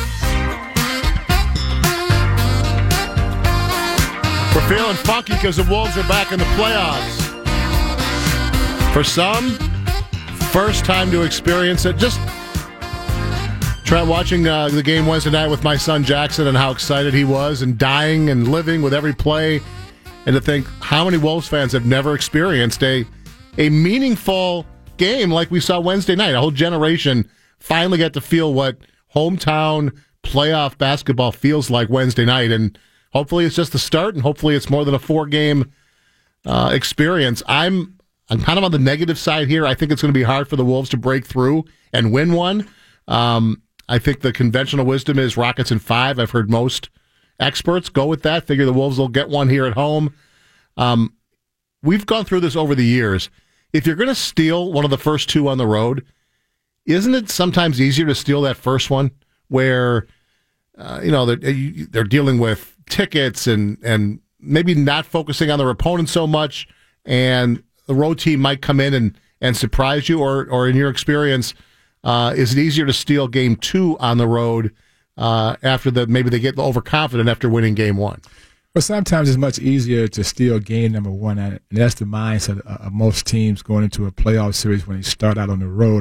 We're feeling funky because the Wolves are back in the playoffs. For some, first time to experience it. Just Trent, watching the game Wednesday night with my son Jackson and how excited he was and dying and living with every play. And to think how many Wolves fans have never experienced a meaningful game like we saw Wednesday night. A whole generation finally got to feel what hometown playoff basketball feels like Wednesday night. And hopefully it's just the start, and hopefully it's more than a 4-game experience. I'm kind of on the negative side here. I think it's going to be hard for the Wolves to break through and win one. I think the conventional wisdom is Rockets in 5. I've heard most experts go with that. Figure the Wolves will get one here at home. We've gone through this over the years. If you're going to steal one of the first 2 on the road, isn't it sometimes easier to steal that first one where they're dealing with tickets and maybe not focusing on their opponent so much, and the road team might come in and surprise you? Or in your experience, is it easier to steal game 2 on the road after maybe they get overconfident after winning game 1? Well, sometimes it's much easier to steal game number 1, and that's the mindset of most teams going into a playoff series when they start out on the road.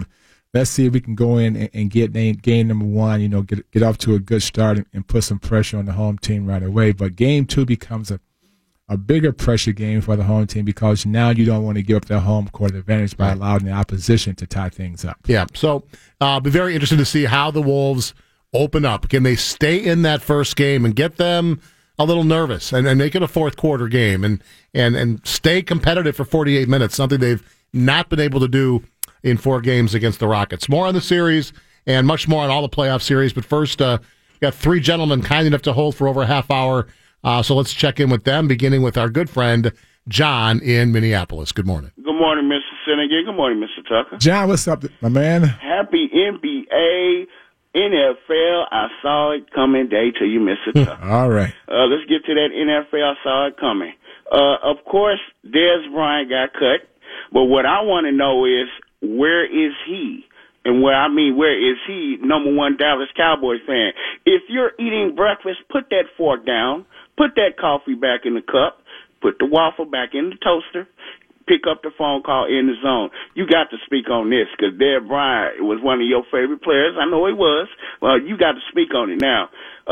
let's see if we can go in and get game number one, get off to a good start and put some pressure on the home team right away. But game two becomes a bigger pressure game for the home team because now you don't want to give up their home court advantage by allowing the opposition to tie things up. Yeah, so be very interested to see how the Wolves open up. Can they stay in that first game and get them a little nervous and make it a fourth quarter game and stay competitive for 48 minutes, something they've not been able to do in 4 games against the Rockets. More on the series and much more on all the playoff series. But first, we got 3 gentlemen kind enough to hold for over a half hour. So let's check in with them, beginning with our good friend, John in Minneapolis. Good morning. Good morning, Mr. Finnegan. Good morning, Mr. Tucker. John, what's up, my man? Happy NBA, NFL. I saw it coming day to you, Mr. Tucker. All right. Let's get to that NFL. I saw it coming. Of course, Dez Bryant got cut. But what I want to know is, where is he? And where is he, number one Dallas Cowboys fan? If you're eating breakfast, put that fork down, put that coffee back in the cup, put the waffle back in the toaster, pick up the phone call in the zone. You got to speak on this because Dez Bryant was one of your favorite players. I know he was. Well, you got to speak on it now.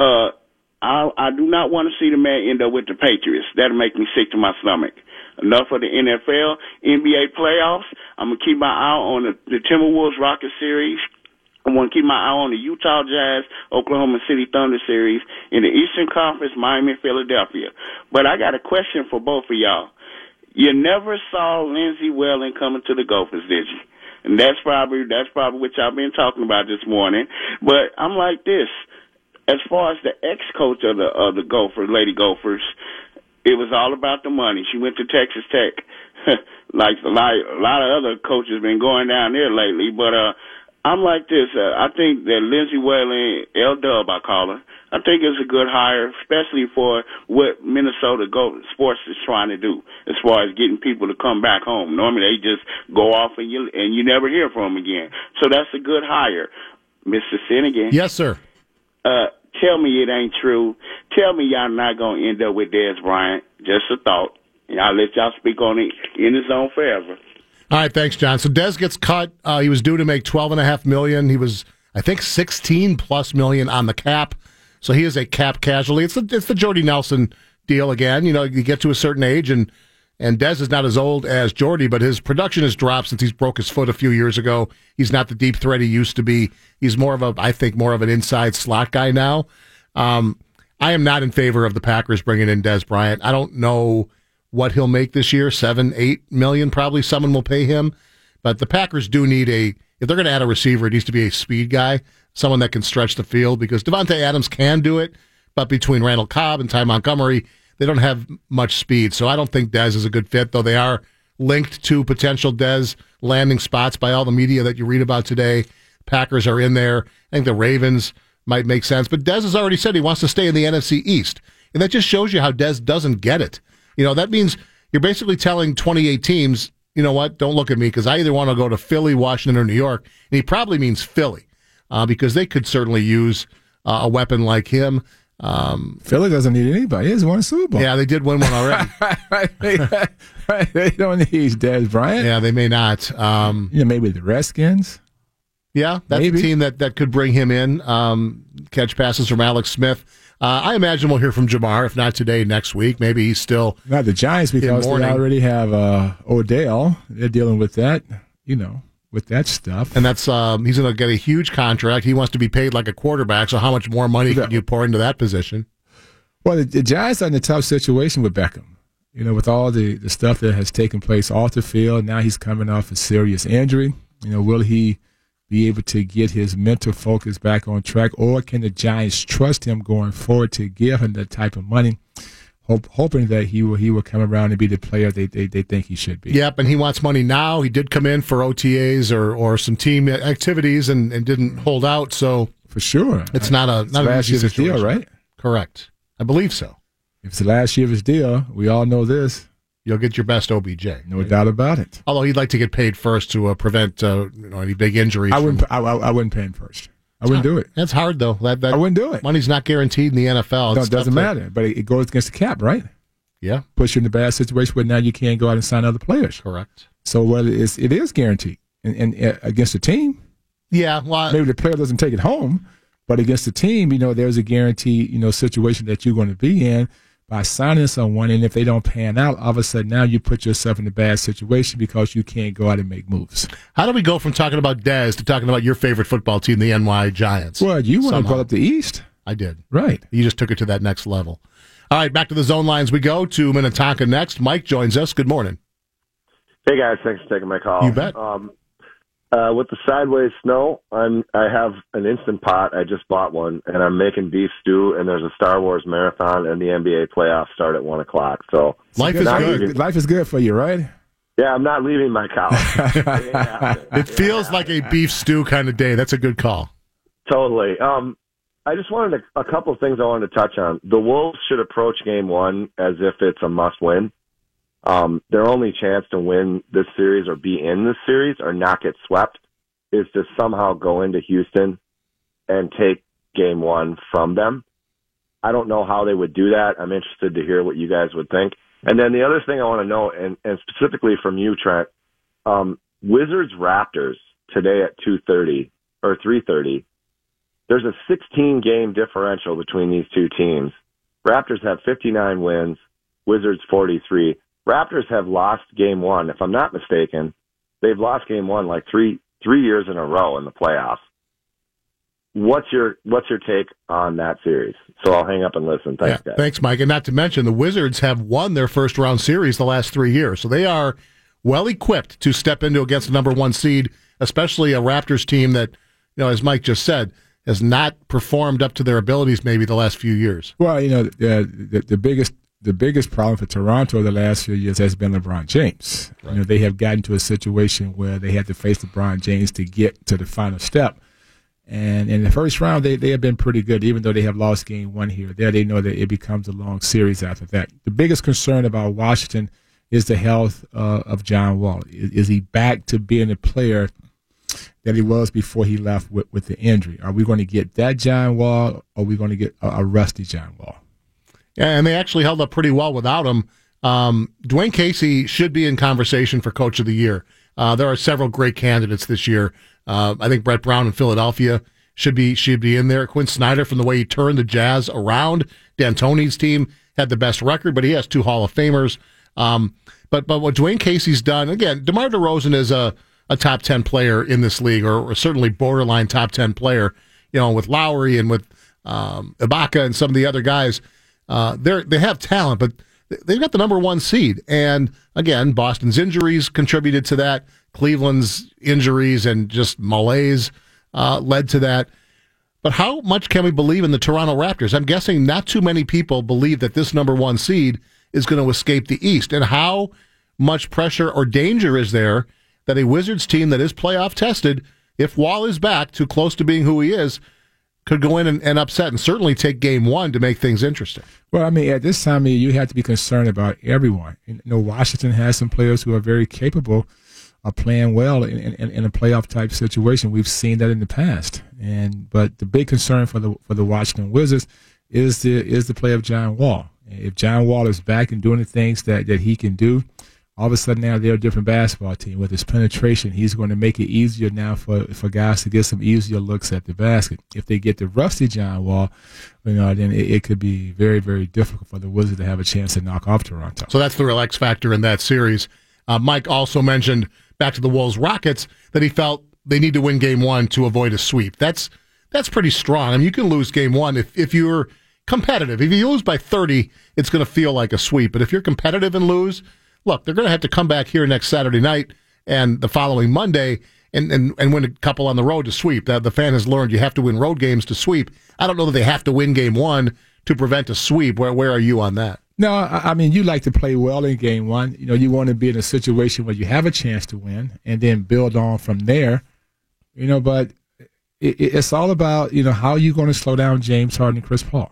I do not want to see the man end up with the Patriots. That'll make me sick to my stomach. Enough of the NFL, NBA playoffs. I'm going to keep my eye on the Timberwolves Rockets series. I want to keep my eye on the Utah Jazz, Oklahoma City Thunder series. In the Eastern Conference, Miami and Philadelphia. But I got a question for both of y'all. You never saw Lindsey Whalen coming to the Gophers, did you? And that's probably what y'all been talking about this morning. But I'm like this. As far as the ex-coach of the Gophers, Lady Gophers, it was all about the money. She went to Texas Tech. Like a lot of other coaches been going down there lately. But I'm like this. I think that Lindsey Whalen, L-Dub I call her, I think it's a good hire, especially for what Minnesota sports is trying to do as far as getting people to come back home. Normally they just go off and you never hear from them again. So that's a good hire. Mr. Finnegan. Yes, sir. Tell me it ain't true. Tell me y'all not going to end up with Dez Bryant. Just a thought. And I'll let y'all speak on it in the zone forever. All right, thanks, John. So Dez gets cut. He was due to make $12.5 million. He was, I think, $16+ million on the cap. So he is a cap casualty. It's the Jordy Nelson deal again. You get to a certain age, and Dez is not as old as Jordy, but his production has dropped since he's broke his foot a few years ago. He's not the deep threat he used to be. He's more of an inside slot guy now. I am not in favor of the Packers bringing in Dez Bryant. I don't know what he'll make this year, $7-8 million probably someone will pay him. But the Packers do need if they're going to add a receiver, it needs to be a speed guy, someone that can stretch the field, because Devontae Adams can do it, but between Randall Cobb and Ty Montgomery, they don't have much speed. So I don't think Dez is a good fit, though they are linked to potential Dez landing spots by all the media that you read about today. Packers are in there. I think the Ravens might make sense. But Dez has already said he wants to stay in the NFC East. And that just shows you how Dez doesn't get it. That means you're basically telling 28 teams, you know what, don't look at me because I either want to go to Philly, Washington, or New York. And he probably means Philly because they could certainly use a weapon like him. Philly doesn't need anybody. He has won a Super Bowl. Yeah, they did win one already. They don't need Dez Bryant. Yeah, they may not. Maybe the Redskins. Yeah, that's a team that could bring him in, catch passes from Alex Smith. I imagine we'll hear from Jamar, if not today, next week. Maybe he's still not the Giants because they already have Odell. They're dealing with that, with that stuff. And that's he's going to get a huge contract. He wants to be paid like a quarterback, so how much more money could you pour into that position? Well, the Giants are in a tough situation with Beckham. With all the stuff that has taken place off the field. Now he's coming off a serious injury. Will he be able to get his mental focus back on track, or can the Giants trust him going forward to give him that type of money, hoping that he will come around and be the player they think he should be? Yep, and he wants money now. He did come in for OTAs or some team activities and didn't hold out. So for sure, it's not an last year's deal, right? Correct, I believe so. If it's the last year of his deal, we all know this. You'll get your best OBJ. No doubt about it. Although he'd like to get paid first to prevent any big injuries. I wouldn't pay him first. I wouldn't do it. That's hard, though. I wouldn't do it. Money's not guaranteed in the NFL. No, it doesn't matter. But it goes against the cap, right? Yeah. Puts you in a bad situation where now you can't go out and sign other players. Correct. So it is guaranteed. And against the team, Yeah, well, maybe the player doesn't take it home, but against the team, there's a guaranteed, situation that you're going to be in by signing someone. And if they don't pan out, all of a sudden now you put yourself in a bad situation because you can't go out and make moves. How do we go from talking about Dez to talking about your favorite football team, the NY Giants? Well, you want to go up the East. I did. Right. You just took it to that next level. All right, back to the zone lines we go. To Minnetonka next. Mike joins us. Good morning. Hey, guys. Thanks for taking my call. You bet. With the sideways snow, I have an Instant Pot. I just bought one, and I'm making beef stew, and there's a Star Wars marathon, and the NBA playoffs start at 1 o'clock. So life is good. Life is good for you, right? Yeah, I'm not leaving my couch. It feels like a beef stew kind of day. That's a good call. Totally. I just wanted a couple of things I wanted to touch on. The Wolves should approach game one as if it's a must-win. Their only chance to win this series or be in this series or not get swept is to somehow go into Houston and take game one from them. I don't know how they would do that. I'm interested to hear what you guys would think. And then the other thing I want to know, and specifically from you, Trent, Wizards-Raptors today at 2:30 or 3:30. There's a 16-game differential between these two teams. Raptors have 59 wins, Wizards 43. Raptors have lost game one. If I'm not mistaken, they've lost game one like three years in a row in the playoffs. What's your take on that series? So I'll hang up and listen. Thanks, guys. Thanks, Mike. And not to mention, the Wizards have won their first-round series the last 3 years. So they are well-equipped to step into against the number one seed, especially a Raptors team that, as Mike just said, has not performed up to their abilities maybe the last few years. Well, the biggest problem for Toronto the last few years has been LeBron James. Right. They have gotten to a situation where they had to face LeBron James to get to the final step. And in the first round, they have been pretty good, even though they have lost game one here. There, they know that it becomes a long series after that. The biggest concern about Washington is the health of John Wall. Is he back to being a player that he was before he left with the injury? Are we going to get that John Wall, or are we going to get a rusty John Wall? Yeah, and they actually held up pretty well without him. Dwayne Casey should be in conversation for Coach of the Year. There are several great candidates this year. I think Brett Brown in Philadelphia should be in there. Quinn Snyder, from the way he turned the Jazz around. D'Antoni's team had the best record, but he has 2 Hall of Famers. But what Dwayne Casey's done, again, DeMar DeRozan is a top 10 player in this league, or certainly borderline top 10 player, with Lowry and with Ibaka and some of the other guys. They have talent, but they've got the number one seed. And again, Boston's injuries contributed to that. Cleveland's injuries and just malaise led to that. But how much can we believe in the Toronto Raptors? I'm guessing not too many people believe that this number one seed is going to escape the East. And how much pressure or danger is there that a Wizards team that is playoff tested, if Wall is back too close to being who he is, could go in and upset and certainly take game one to make things interesting? Well, at this time of year, you have to be concerned about everyone. Washington has some players who are very capable of playing well in a playoff type situation. We've seen that in the past. But the big concern for the Washington Wizards is the play of John Wall. If John Wall is back and doing the things that he can do, all of a sudden now they're a different basketball team. With his penetration, he's going to make it easier now for guys to get some easier looks at the basket. If they get the rusty John Wall, then it could be very, very difficult for the Wizards to have a chance to knock off Toronto. So that's the real X factor in that series. Mike also mentioned, back to the Wolves-Rockets, that he felt they need to win game one to avoid a sweep. That's pretty strong. I mean, you can lose game one if you're competitive. If you lose by 30, it's going to feel like a sweep. But if you're competitive and lose, look, they're going to have to come back here next Saturday night and the following Monday and win a couple on the road to sweep. The fan has learned you have to win road games to sweep. I don't know that they have to win game one to prevent a sweep. Where are you on that? No, I mean, you like to play well in game one. You want to be in a situation where you have a chance to win and then build on from there. But it's all about, how you're going to slow down James Harden and Chris Paul.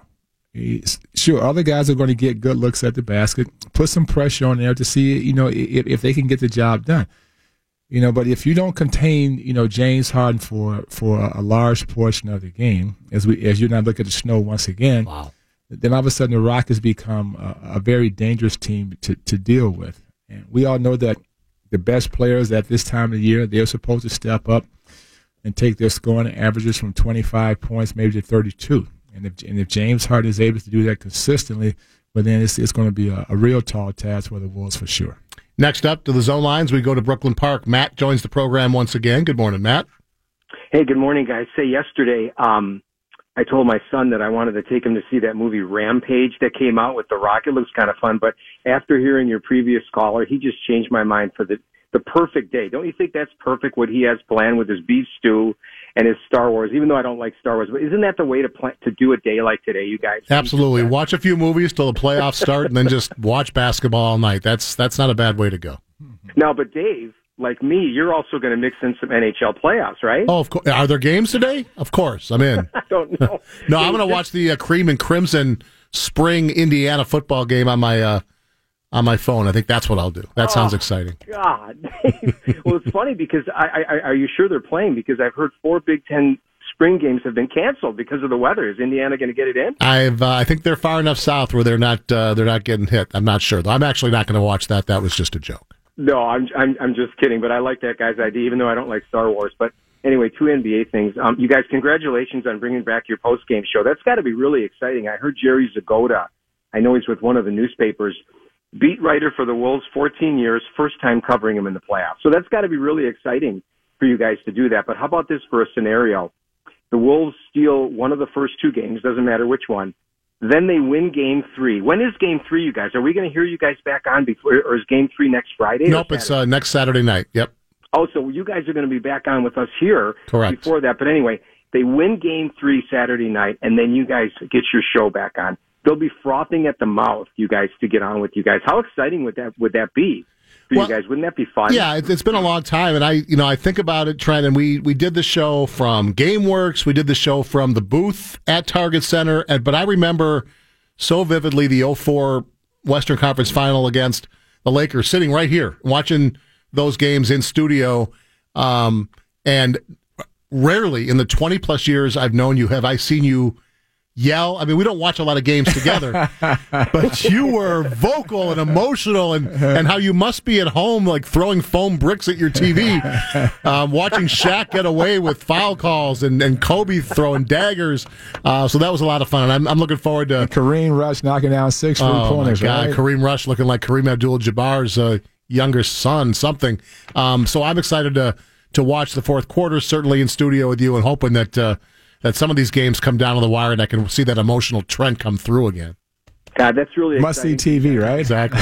Sure, other guys are going to get good looks at the basket. Put some pressure on there to see, if they can get the job done. But if you don't contain, James Harden for a large portion of the game, as you now look at the snow once again, wow, then all of a sudden the Rockets become a very dangerous team to deal with. And we all know that the best players at this time of the year, they're supposed to step up and take their scoring averages from 25 points maybe to 32. And if James Harden is able to do that consistently, well, then it's going to be a real tall task for the Wolves for sure. Next up to the zone lines, we go to Brooklyn Park. Matt joins the program once again. Good morning, Matt. Hey, good morning, guys. Say yesterday, I told my son that I wanted to take him to see that movie Rampage that came out with The Rock. It looks kind of fun, but after hearing your previous caller, he just changed my mind for the perfect day. Don't you think that's perfect what he has planned with his beef stew and his Star Wars, even though I don't like Star Wars? But isn't that the way to do a day like today, you guys? Absolutely. Watch a few movies till the playoffs start and then just watch basketball all night. That's not a bad way to go. No, but Dave, like me, you're also going to mix in some NHL playoffs, right? Oh, of course. Are there games today? Of course. I'm in. I don't know. No, I'm going to watch the Cream and Crimson spring Indiana football game on my phone. I think that's what I'll do. That sounds exciting. God. Well, it's funny because are you sure they're playing? Because I've heard 4 Big Ten spring games have been canceled because of the weather. Is Indiana going to get it in? I think they're far enough south where they're not getting hit. I'm not sure though. I'm actually not going to watch that. That was just a joke. No, I'm just kidding. But I like that guy's idea, even though I don't like Star Wars. But anyway, 2 NBA things. You guys, congratulations on bringing back your post game show. That's got to be really exciting. I heard Jerry Zagoda. I know he's with one of the newspapers. Beat writer for the Wolves, 14 years, first time covering him in the playoffs. So that's got to be really exciting for you guys to do that. But how about this for a scenario? The Wolves steal one of the first 2 games, doesn't matter which one. Then they win Game 3. When is Game 3, you guys? Are we going to hear you guys back on before, or is Game 3 next Friday? Nope, it's next Saturday night. Yep. Oh, so you guys are going to be back on with us here Correct. Before that. But anyway, they win Game 3 Saturday night, and then you guys get your show back on. They'll be frothing at the mouth, you guys, to get on with you guys. How exciting would that be for you guys? Wouldn't that be fun? Yeah, it's been a long time, and I think about it, Trent, and we did the show from GameWorks, we did the show from the booth at Target Center, but I remember so vividly the 2004 Western Conference Final against the Lakers, sitting right here watching those games in studio, and rarely in the 20 plus years I've known you have I seen you yell. I mean, we don't watch a lot of games together, but you were vocal and emotional, and how you must be at home, like throwing foam bricks at your TV, watching Shaq get away with foul calls and Kobe throwing daggers. So that was a lot of fun, and I'm looking forward to Kareem Rush knocking down 6 3-pointers. Oh my God, right? Kareem Rush looking like Kareem Abdul-Jabbar's younger son, something. So I'm excited to watch the fourth quarter, certainly in studio with you, and hoping that some of these games come down to the wire and I can see that emotional trend come through again. God, that's really must-see exciting. TV, right? Exactly.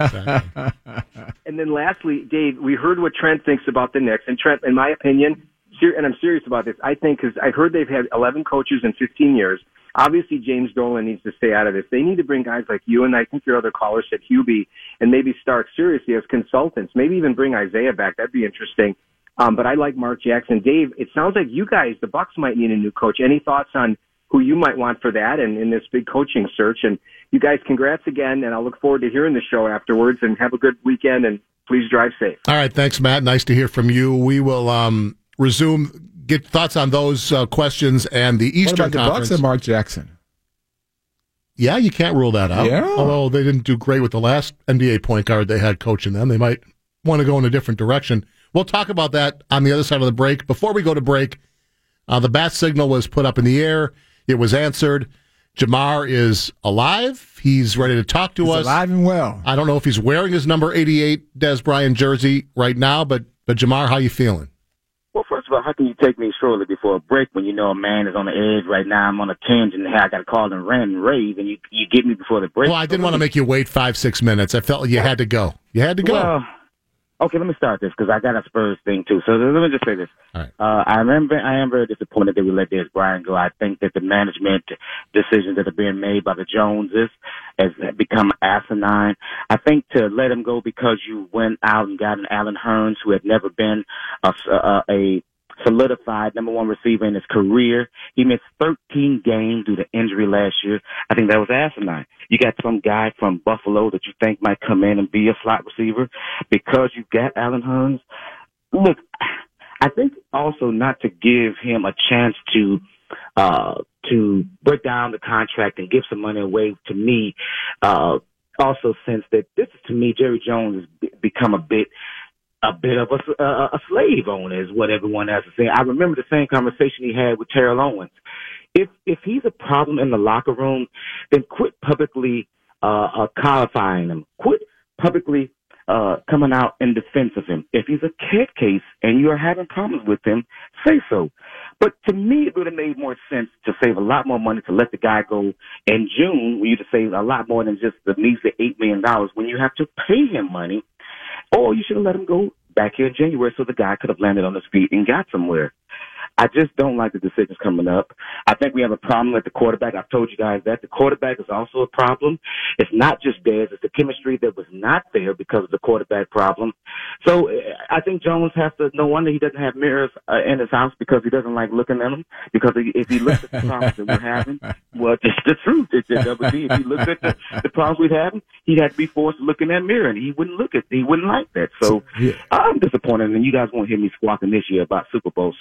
And then lastly, Dave, we heard what Trent thinks about the Knicks. And Trent, in my opinion, and I'm serious about this, I think, because I heard they've had 11 coaches in 15 years. Obviously, James Dolan needs to stay out of this. They need to bring guys like you, and I think your other caller said Hubie, and maybe Stark seriously as consultants. Maybe even bring Isaiah back. That'd be interesting. But I like Mark Jackson. Dave, it sounds like you guys, the Bucks, might need a new coach. Any thoughts on who you might want for that and in this big coaching search? And you guys, congrats again, and I'll look forward to hearing the show afterwards, and have a good weekend, and please drive safe. All right, thanks, Matt. Nice to hear from you. We will resume, get thoughts on those questions and the Eastern What about Conference. the Bucks and Mark Jackson? Yeah, you can't rule that out. Yeah. Although they didn't do great with the last NBA point guard they had coaching them. They might want to go in a different direction. We'll talk about that on the other side of the break. Before we go to break, the bat signal was put up in the air. It was answered. Jamar is alive. He's ready to talk to us. Alive and well. I don't know if he's wearing his number 88 Des Bryant jersey right now, but Jamar, how you feeling? Well, first of all, how can you take me shortly before a break when you know a man is on the edge right now? I'm on a tangent. Hey, I got to call and rant and rave, and you get me before the break. Well, I didn't want to make you wait 5-6 minutes. I felt you had to go. You had to go. Well, okay, let me start this because I got a Spurs thing too. So let me just say this. All right. I am very disappointed that we let Des Bryant go. I think that the management decisions that are being made by the Joneses has become asinine. I think to let him go because you went out and got an Allen Hurns who had never been a solidified number one receiver in his career. He missed 13 games due to injury last year. I think that was asinine. You got some guy from Buffalo that you think might come in and be a slot receiver because you got Allen Hurns. Look, I think also not to give him a chance to break down the contract and give some money away to me, also sense that this, to me, Jerry Jones has become a bit a bit of a slave owner is what everyone has to say. I remember the same conversation he had with Terrell Owens. If he's a problem in the locker room, then quit publicly codifying him. Quit publicly coming out in defense of him. If he's a kid case and you are having problems with him, say so. But to me, it would have made more sense to save a lot more money to let the guy go in June, when you to save a lot more than just the measly $8 million when you have to pay him money. Or you should have let him go back here in January so the guy could have landed on his feet and got somewhere. I just don't like the decisions coming up. I think we have a problem at the quarterback. I've told you guys that. The quarterback is also a problem. It's not just Dez. It's the chemistry that was not there because of the quarterback problem. So I think Jones has to, no wonder he doesn't have mirrors in his house, because he doesn't like looking at them. Because if he looks at the problems that we're having, well, it's the truth. If he looked at the problems we're having, he'd have to be forced to look in that mirror, and he wouldn't like that. So yeah. I'm disappointed, and you guys won't hear me squawking this year about Super Bowl.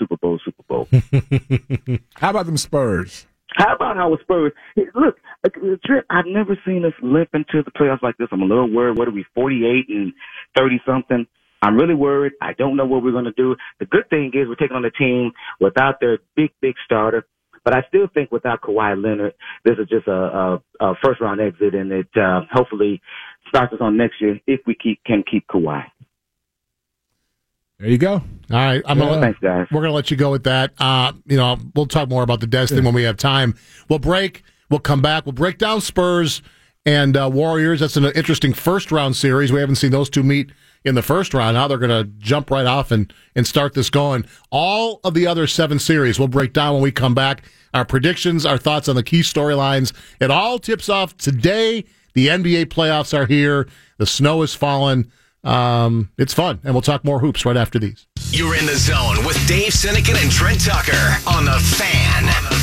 How about them Spurs? How about our Spurs? Look, Trip, I've never seen us limp into the playoffs like this. I'm a little worried. What are we, 48 and 30-something? I'm really worried. I don't know what we're going to do. The good thing is we're taking on a team without their big starter. But I still think without Kawhi Leonard, this is just a first-round exit, and it hopefully starts us on next year if we can keep Kawhi. There you go. All right. Thanks, guys. We're going to let you go with that. We'll talk more about the Dez thing when we have time. We'll break. We'll come back. We'll break down Spurs and Warriors. That's an interesting first-round series. We haven't seen those two meet in the first round. Now they're going to jump right off and start this going. All of the other 7 series we'll break down when we come back. Our predictions, our thoughts on the key storylines. It all tips off today. The NBA playoffs are here. The snow is falling. It's fun, and we'll talk more hoops right after these. You're in the zone with Dave Sinekin and Trent Tucker on The Fan.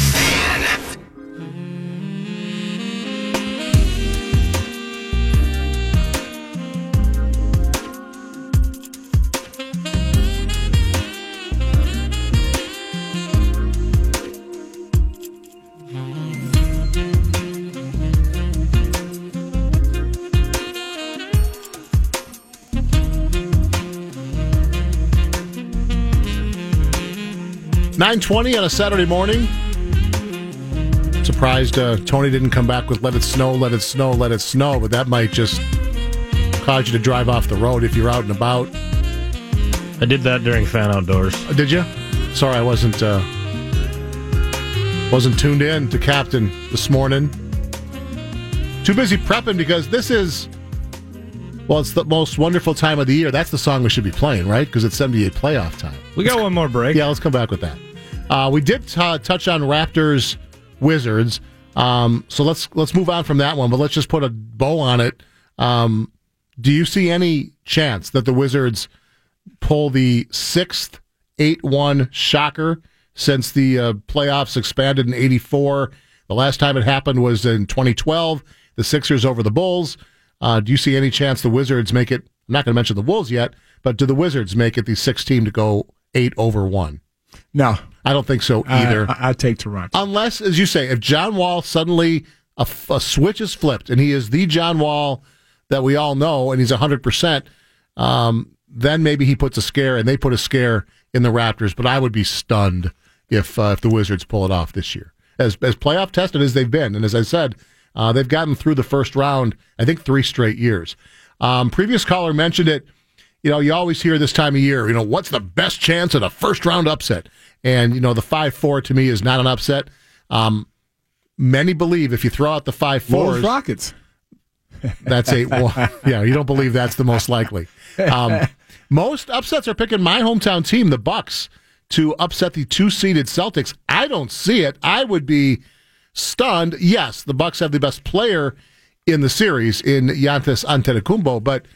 9:20 on a Saturday morning. Surprised Tony didn't come back with "Let it snow, let it snow, let it snow," but that might just cause you to drive off the road if you're out and about. I did that during Fan Outdoors. Did you? Sorry, I wasn't tuned in to Captain this morning. Too busy prepping because this is, well, it's the most wonderful time of the year. That's the song we should be playing, right? Because it's NBA playoff time. We got one more break. Yeah, let's come back with that. We did touch on Raptors Wizards, so let's move on from that one. But let's just put a bow on it. Do you see any chance that the Wizards pull the 6th 8-1 shocker since the playoffs expanded in '84? The last time it happened was in 2012. The Sixers over the Bulls. Do you see any chance the Wizards make it? I'm not going to mention the Wolves yet, but do the Wizards make it the 6th team to go 8-1? No. I don't think so either. I'd take Toronto. Unless, as you say, if John Wall suddenly a switch is flipped and he is the John Wall that we all know and he's 100%, then maybe he puts a scare and they put a scare in the Raptors. But I would be stunned if the Wizards pull it off this year. As playoff tested as they've been, and as I said, they've gotten through the first round, I think, 3 straight years. Previous caller mentioned it. You know, you always hear this time of year, what's the best chance at a first-round upset? And, the 5-4 to me is not an upset. Many believe if you throw out the 5-4s... Wolves Rockets. That's 8-1. Yeah, you don't believe that's the most likely. Most upsets are picking my hometown team, the Bucks, to upset the 2-seeded Celtics. I don't see it. I would be stunned. Yes, the Bucks have the best player in the series in Giannis Antetokounmpo, but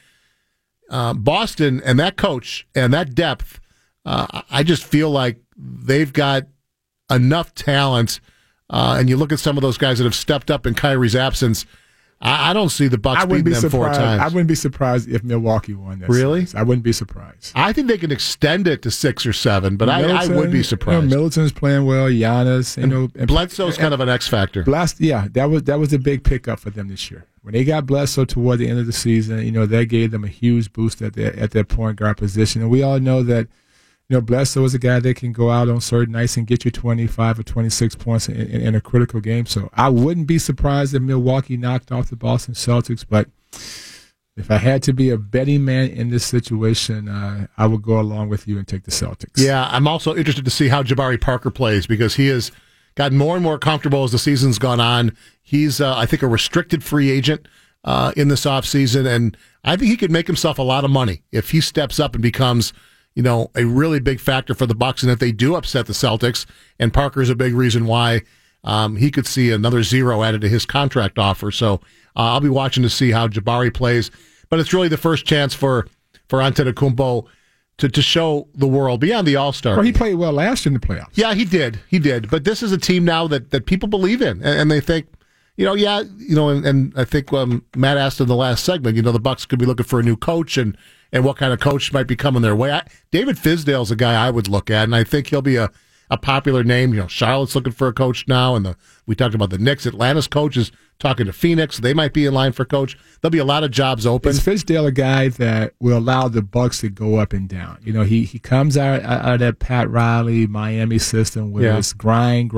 Boston and that coach and that depth, I just feel like they've got enough talent. And you look at some of those guys that have stepped up in Kyrie's absence. I don't see the Bucks beating them 4 times. I wouldn't be surprised if Milwaukee won that Really? series. I wouldn't be surprised. I think they can extend it to 6 or 7, but I would be surprised. Middleton's playing well. Giannis, and Bledsoe's kind of an X factor. That was a big pickup for them this year. When they got Bledsoe toward the end of the season, that gave them a huge boost at their point guard position. And we all know that, Bledsoe is a guy that can go out on certain nights and get you 25 or 26 points in a critical game. So I wouldn't be surprised if Milwaukee knocked off the Boston Celtics. But if I had to be a betting man in this situation, I would go along with you and take the Celtics. Yeah, I'm also interested to see how Jabari Parker plays because he has gotten more and more comfortable as the season's gone on. He's, I think, a restricted free agent in this offseason, and I think he could make himself a lot of money if he steps up and becomes a really big factor for the Bucks, and if they do upset the Celtics, and Parker's a big reason why, he could see another zero added to his contract offer. So I'll be watching to see how Jabari plays. But it's really the first chance for Antetokounmpo to show the world beyond the All-Star. Well, he played well last year in the playoffs. Yeah, he did. But this is a team now that people believe in, and they think, and I think Matt asked in the last segment, the Bucks could be looking for a new coach and what kind of coach might be coming their way. David Fizdale's a guy I would look at, and I think he'll be a popular name. Charlotte's looking for a coach now, and we talked about the Knicks. Atlanta's coach is talking to Phoenix. They might be in line for coach. There'll be a lot of jobs open. Is Fizdale a guy that will allow the Bucks to go up and down? He comes out of that Pat Riley Miami system where it's grind,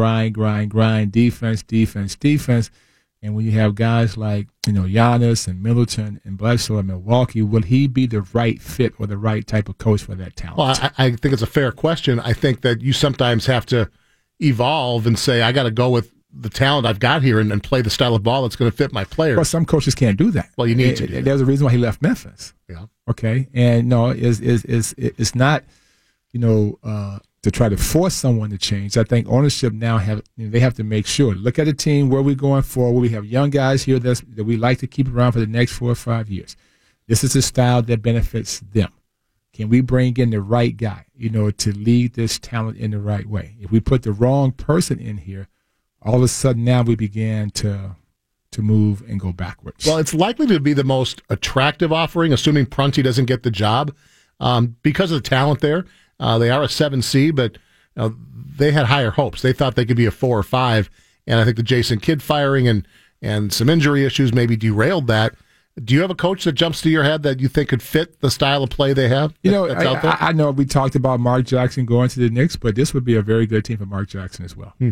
defense. And when you have guys like, Giannis and Middleton and Bledsoe in Milwaukee, will he be the right fit or the right type of coach for that talent? Well, I think it's a fair question. I think that you sometimes have to evolve and say, I got to go with the talent I've got here and play the style of ball that's going to fit my players. Well, some coaches can't do that. Well, you need to. There's a reason why he left Memphis. Yeah. Okay. And no, it's not, to try to force someone to change. I think ownership now they have to make sure. Look at the team, where we're going forward. We have young guys here that we like to keep around for the next 4 or 5 years. This is a style that benefits them. Can we bring in the right guy, to lead this talent in the right way? If we put the wrong person in here, all of a sudden now we began to move and go backwards. Well, it's likely to be the most attractive offering, assuming Prunty doesn't get the job, because of the talent there. They are a 7C, but they had higher hopes. They thought they could be a 4 or 5, and I think the Jason Kidd firing and some injury issues maybe derailed that. Do you have a coach that jumps to your head that you think could fit the style of play they have? I know we talked about Mark Jackson going to the Knicks, but this would be a very good team for Mark Jackson as well.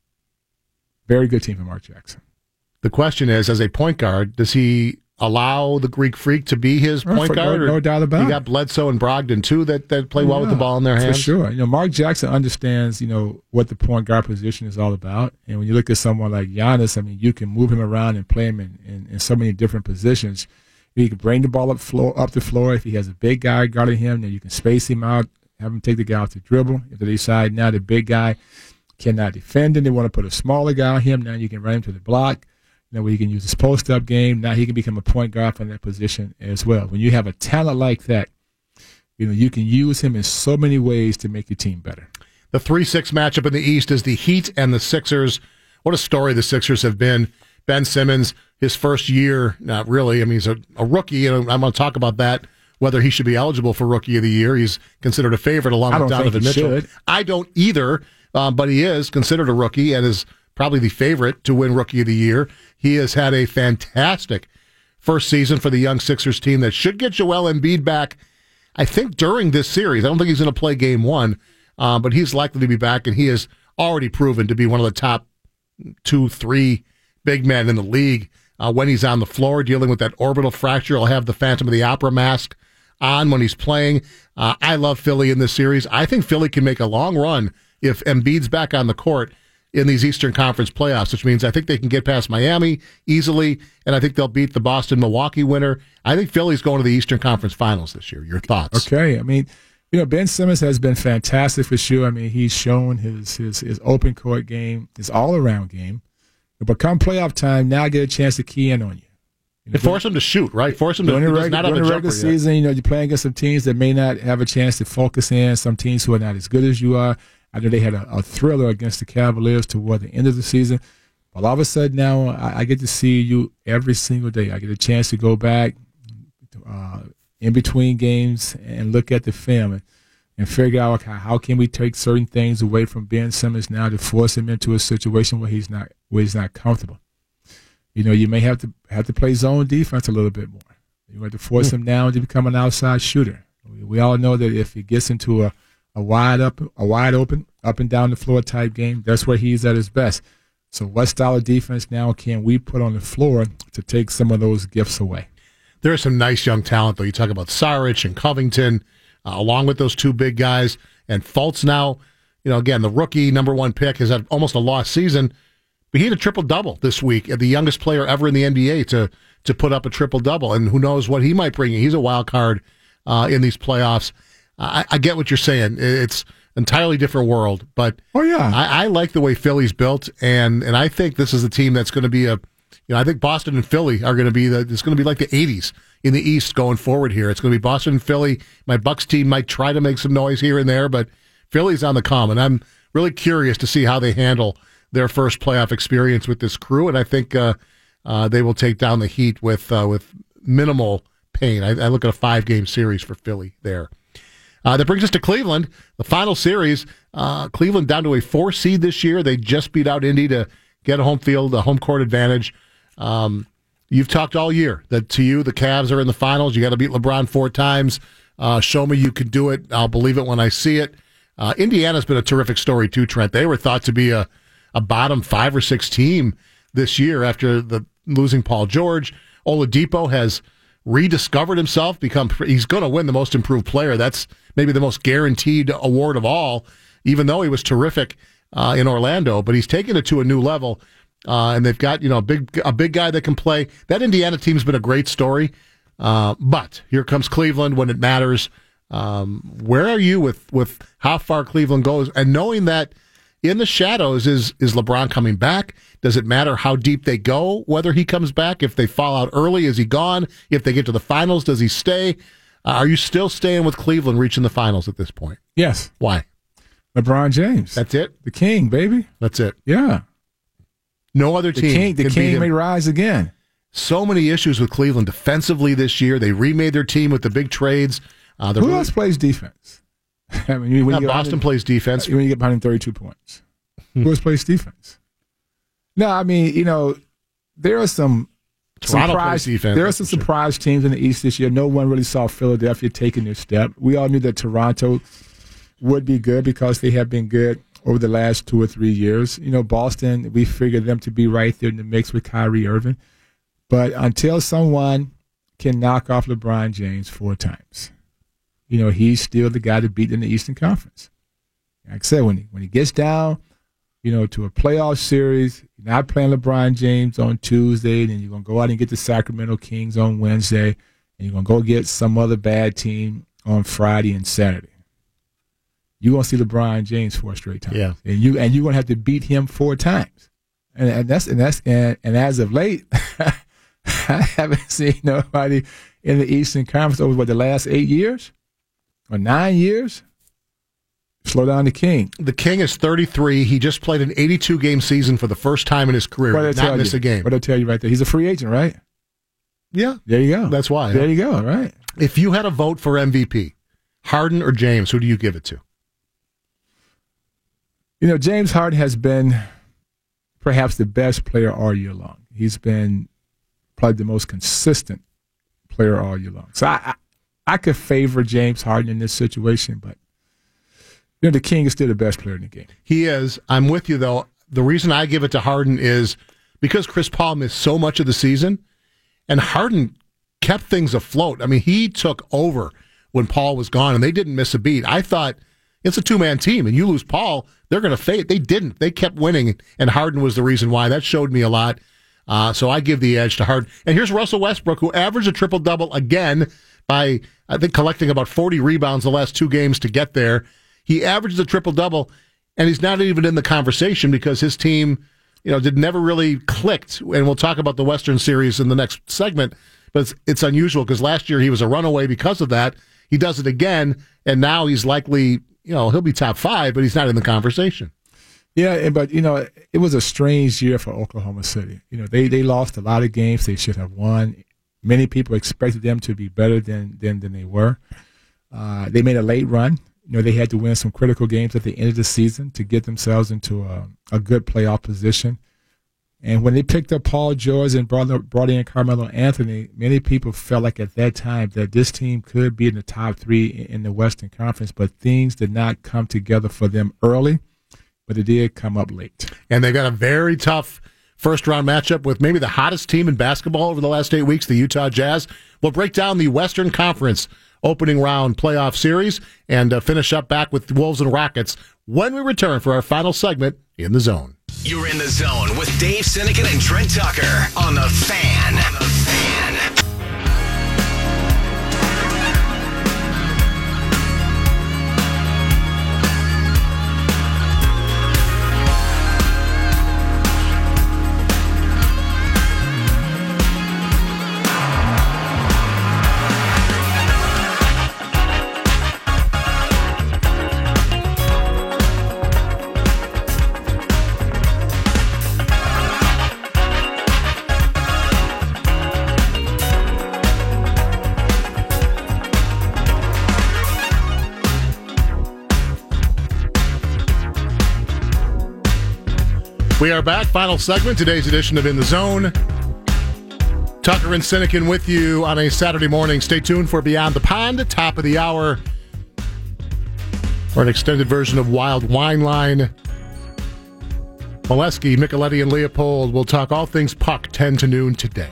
Very good team for Mark Jackson. The question is, as a point guard, does he allow the Greek Freak to be his point guard? No doubt about it. You got Bledsoe and Brogdon, too, that play well with the ball in their hands. For sure. Mark Jackson understands, what the point guard position is all about. And when you look at someone like Giannis, you can move him around and play him in so many different positions. You can bring the ball up the floor. If he has a big guy guarding him, then you can space him out, have him take the guy off the dribble. If they decide now the big guy cannot defend him, they want to put a smaller guy on him, now you can run him to the block. Where he can use his post-up game. Now he can become a point guard from that position as well. When you have a talent like that, you can use him in so many ways to make your team better. The 3-6 matchup in the East is the Heat and the Sixers. What a story the Sixers have been. Ben Simmons, his first year, not really. He's a rookie, and I'm going to talk about that, whether he should be eligible for Rookie of the Year. He's considered a favorite along with Donovan Mitchell. I don't either, but he is considered a rookie and is probably the favorite to win Rookie of the Year. He has had a fantastic first season for the young Sixers team that should get Joel Embiid back, I think, during this series. I don't think he's going to play Game 1, but he's likely to be back, and he has already proven to be one of the top 2-3 big men in the league when he's on the floor dealing with that orbital fracture. He'll have the Phantom of the Opera mask on when he's playing. I love Philly in this series. I think Philly can make a long run if Embiid's back on the court in these Eastern Conference playoffs, which means I think they can get past Miami easily, and I think they'll beat the Boston-Milwaukee winner. I think Philly's going to the Eastern Conference Finals this year. Your thoughts? Okay. Ben Simmons has been fantastic for sure. He's shown his open court game, his all-around game. But come playoff time, now I get a chance to key in on you. And force him to shoot, right? Force him to not have a regular season, you're playing against some teams that may not have a chance to focus in, some teams who are not as good as you are. I know they had a thriller against the Cavaliers toward the end of the season. But all of a sudden now I get to see you every single day. I get a chance to go back in between games and look at the film and figure out how can we take certain things away from Ben Simmons now to force him into a situation where he's not comfortable. You may have to play zone defense a little bit more. You have to force him down to become an outside shooter. We all know that if he gets into a wide open, up and down the floor type game, that's where he's at his best. So what style of defense now can we put on the floor to take some of those gifts away? There is some nice young talent, though. You talk about Saric and Covington, along with those two big guys. And Fultz now, again, the rookie number 1 pick has had almost a lost season. But he had a triple-double this week, the youngest player ever in the NBA to put up a triple-double. And who knows what he might bring in. He's a wild card in these playoffs. I get what you're saying. It's an entirely different world. But I like the way Philly's built, and I think this is a team that's going to be I think Boston and Philly are going to be it's going to be like the 80s in the East going forward here. It's going to be Boston and Philly. My Bucks team might try to make some noise here and there, but Philly's on the come, and I'm really curious to see how they handle their first playoff experience with this crew, and I think they will take down the Heat with minimal pain. I look at a 5-game series for Philly there. That brings us to Cleveland, the final series. Cleveland down to a 4 seed this year. They just beat out Indy to get a home court advantage. You've talked all year that to you the Cavs are in the finals. You got to beat LeBron 4 times. Show me you can do it. I'll believe it when I see it. Indiana's been a terrific story too, Trent. They were thought to be a bottom 5 or 6 team this year after losing Paul George. Oladipo has rediscovered himself. He's going to win the most improved player. That's maybe the most guaranteed award of all, even though he was terrific in Orlando. But he's taken it to a new level, and they've got a big guy that can play. That Indiana team's been a great story. But here comes Cleveland when it matters. Where are you with how far Cleveland goes, and knowing that in the shadows is LeBron coming back? Does it matter how deep they go, whether he comes back? If they fall out early, is he gone? If they get to the finals, does he stay? Are you still staying with Cleveland reaching the finals at this point? Yes. Why? LeBron James. That's it? The king, baby. That's it. Yeah. No other team. The king may rise again. So many issues with Cleveland defensively this year. They remade their team with the big trades. Who else plays defense? I mean, Boston plays defense. When you get 132 points. Who else plays defense? No, I mean, there are some surprise defense. There are some surprise teams in the East this year. No one really saw Philadelphia taking their step. We all knew that Toronto would be good because they have been good over the last 2 or 3 years. Boston, we figured them to be right there in the mix with Kyrie Irving. But until someone can knock off LeBron James 4 times, he's still the guy to beat in the Eastern Conference. Like I said, when he gets down, to a playoff series, you're not playing LeBron James on Tuesday, then you're going to go out and get the Sacramento Kings on Wednesday, and you're going to go get some other bad team on Friday and Saturday. You're going to see LeBron James 4 straight times. Yeah. And you're going to have to beat him 4 times. And as of late, I haven't seen nobody in the Eastern Conference over the last 8 years or 9 years. Slow down the King. The King is 33. He just played an 82-game season for the first time in his career. Not miss a game. What did I tell you right there? He's a free agent, right? Yeah. There you go. That's why. There you go. Right. If you had a vote for MVP, Harden or James, who do you give it to? James Harden has been perhaps the best player all year long. He's been probably the most consistent player all year long. So I could favor James Harden in this situation, but the King is still the best player in the game. He is. I'm with you, though. The reason I give it to Harden is because Chris Paul missed so much of the season, and Harden kept things afloat. I mean, he took over when Paul was gone, and they didn't miss a beat. I thought it's a 2-man team, and you lose Paul, they're going to fade. They didn't. They kept winning, and Harden was the reason why. That showed me a lot. So I give the edge to Harden. And here's Russell Westbrook, who averaged a triple-double again by, I think, collecting about 40 rebounds the last 2 games to get there. He averaged a triple-double, and he's not even in the conversation because his team, never really clicked. And we'll talk about the Western Series in the next segment, but it's unusual because last year he was a runaway because of that. He does it again, and now he's likely, he'll be top 5, but he's not in the conversation. Yeah, but, it was a strange year for Oklahoma City. They lost a lot of games they should have won. Many people expected them to be better than they were. They made a late run. They had to win some critical games at the end of the season to get themselves into a good playoff position. And when they picked up Paul George and brought in Carmelo Anthony, many people felt like at that time that this team could be in the top 3 in the Western Conference, but things did not come together for them early, but it did come up late. And they've got a very tough first-round matchup with maybe the hottest team in basketball over the last 8 weeks, the Utah Jazz. We'll break down the Western Conference opening round playoff series and finish up back with Wolves and Rockets when we return for our final segment in the Zone. You're in the Zone with Dave Sinekin and Trent Tucker on the Fan. We are back. Final segment, today's edition of In the Zone. Tucker and Sinekin with you on a Saturday morning. Stay tuned for Beyond the Pond, top of the hour, or an extended version of Wild Wine Line. Molesky, Micheletti, and Leopold will talk all things puck 10 to noon today.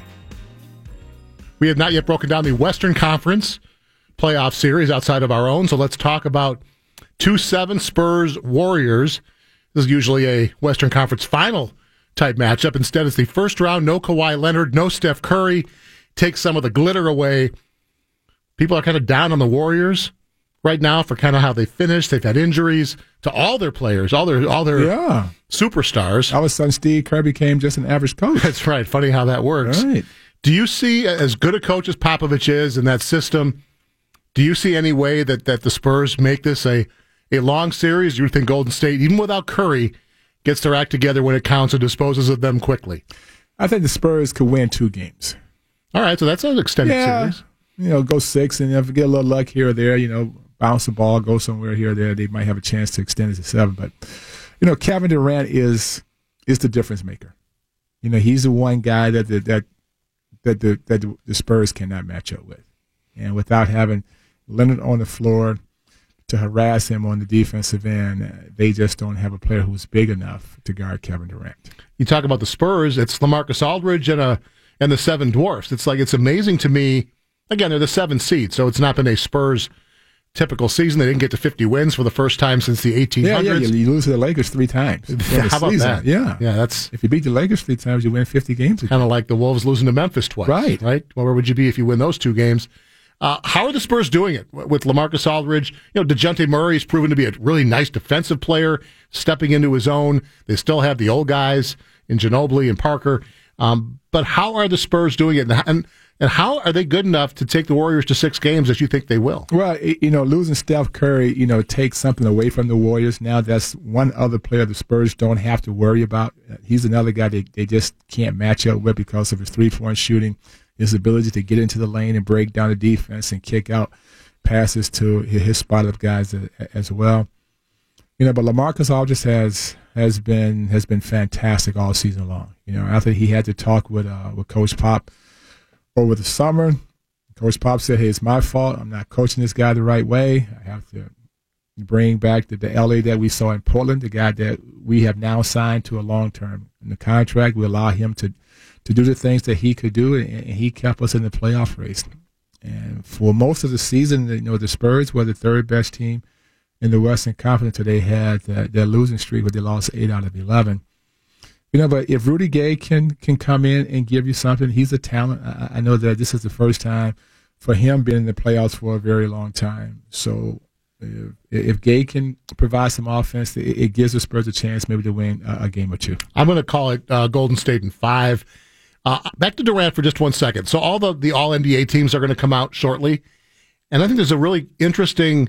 We have not yet broken down the Western Conference playoff series outside of our own, so let's talk about 2-7 Spurs Warriors. This is usually a Western Conference final type matchup. Instead, it's the first round. No Kawhi Leonard, no Steph Curry. Takes some of the glitter away. People are kind of down on the Warriors right now for kind of how they finished. They've had injuries to all their players, all their superstars. All of a sudden, Steve Kerr became just an average coach. That's right. Funny how that works. Right. Do you see, as good a coach as Popovich is in that system, do you see any way that the Spurs make this a long series? Do you think Golden State, even without Curry, gets their act together when it counts and disposes of them quickly? I think the Spurs could win 2 games. All right, so that's an extended series. Go 6, and if we get a little luck here or there, bounce the ball, go somewhere here or there, they might have a chance to extend it to 7. But, Kevin Durant is the difference maker. He's the one guy that the Spurs cannot match up with. And without having Leonard on the floor to harass him on the defensive end, they just don't have a player who's big enough to guard Kevin Durant. You talk about the Spurs, it's LaMarcus Aldridge and the 7 Dwarfs. It's amazing to me. Again, they're the 7th seed, so it's not been a Spurs typical season. They didn't get to 50 wins for the first time since the 1800s. Yeah, you lose to the Lakers 3 times. How about that? Yeah, that's if you beat the Lakers 3 times, you win 50 games. Kind of like the Wolves losing to Memphis twice. Right. Well, where would you be if you win those 2 games? How are the Spurs doing it with LaMarcus Aldridge? DeJounte Murray's proven to be a really nice defensive player, stepping into his own. They still have the old guys in Ginobili and Parker. But how are the Spurs doing it? And how are they good enough to take the Warriors to 6 games as you think they will? Well, losing Steph Curry, takes something away from the Warriors. Now that's one other player the Spurs don't have to worry about. He's another guy they just can't match up with because of his 3-point shooting, his ability to get into the lane and break down the defense and kick out passes to his spot up guys as well. But LaMarcus Aldridge has been fantastic all season long. After he had to talk with Coach Pop over the summer, Coach Pop said, "Hey, it's my fault. I'm not coaching this guy the right way. I have to bring back the LA that we saw in Portland, the guy that we have now signed to a long-term in the contract. We allow him to do the things that he could do, and he kept us in the playoff race. And for most of the season, the Spurs were the 3rd best team in the Western Conference until they had their losing streak where they lost 8 out of 11. But if Rudy Gay can come in and give you something, he's a talent. I know that this is the first time for him being in the playoffs for a very long time. So if Gay can provide some offense, it gives the Spurs a chance maybe to win a game or 2. I'm going to call it Golden State in 5. Back to Durant for just 1 second. So all the All-NBA teams are going to come out shortly. And I think there's a really interesting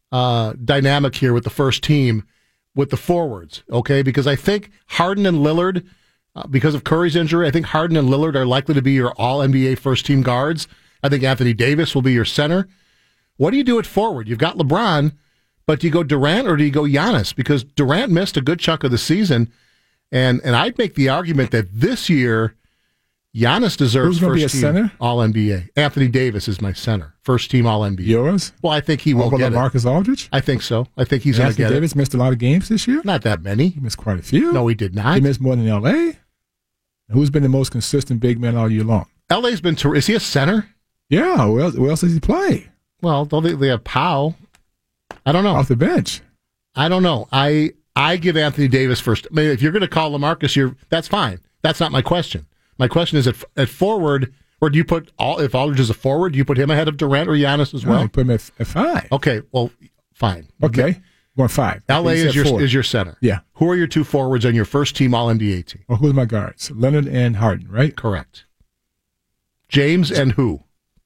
dynamic here with the first team with the forwards, okay? Because I think Harden and Lillard, because of Curry's injury, I think Harden and Lillard are likely to be your All-NBA first-team guards. I think Anthony Davis will be your center. What do you do at forward? You've got LeBron, but do you go Durant or do you go Giannis? Because Durant missed a good chunk of the season. And I'd make the argument that this year, Giannis deserves Who's gonna be a first team center? All-NBA. Anthony Davis is my center. First team All-NBA. Yours? Well, I think he will Over get Marcus Aldridge? I think so. I think he's going to Anthony get Davis missed a lot of games this year? Not that many. He missed quite a few. No, he did not. He missed more than L.A.? Who's been the most consistent big man all year long? L.A.'s been is he a center? Yeah, where else does he play? Well, don't they have Powell? I don't know. Off the bench. I don't know. I give Anthony Davis first. I mean, if you're going to call LaMarcus, that's fine. That's not my question. My question is at forward, or do you put if Aldridge is a forward, do you put him ahead of Durant or Giannis as well? No, put him at 5. Okay, well, fine. Okay, 5. LA is your center. Yeah. Who are your two forwards on your first team All-NBA team? Well, who's my guards? Leonard and Harden, right? Correct. James and who?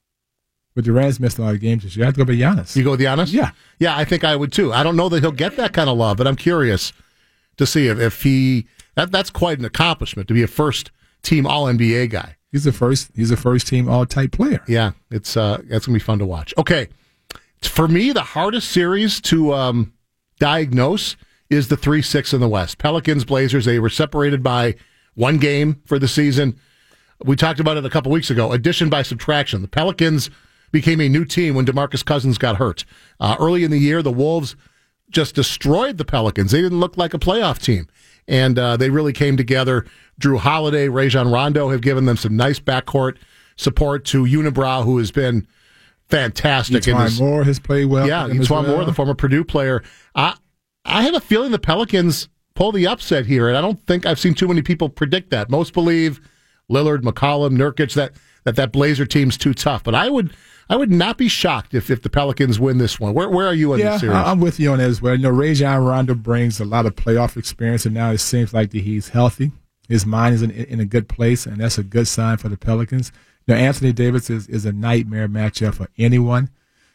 But Durant's missed a lot of games this year. I have to go by Giannis. You go with Giannis? Yeah. Yeah, I think I would too. I don't know that he'll get that kind of love, but I'm curious to see if he that's quite an accomplishment to be a first team All-NBA guy. He's a first team all type player. Yeah, that's gonna be fun to watch. Okay. For me, the hardest series to diagnose is the 3-6 in the West. Pelicans, Blazers, they were separated by 1 game for the season. We talked about it a couple weeks ago. Addition by subtraction. The Pelicans became a new team when DeMarcus Cousins got hurt. Early in the year, the Wolves just destroyed the Pelicans. They didn't look like a playoff team. And they really came together. Drew Holiday, Rajon Rondo have given them some nice backcourt support to Unibrow, who has been fantastic. Etuan Moore has played well. Yeah, Etuan Moore, the former Purdue player. I have a feeling the Pelicans pull the upset here, and I don't think I've seen too many people predict that. Most believe Lillard, McCollum, Nurkic, that Blazer team's too tough. But I would not be shocked if the Pelicans win this one. Where are you in this series? I'm with you on that as well. Rajon Rondo brings a lot of playoff experience, and now it seems like that he's healthy. His mind is in a good place, and that's a good sign for the Pelicans. Anthony Davis is a nightmare matchup for anyone.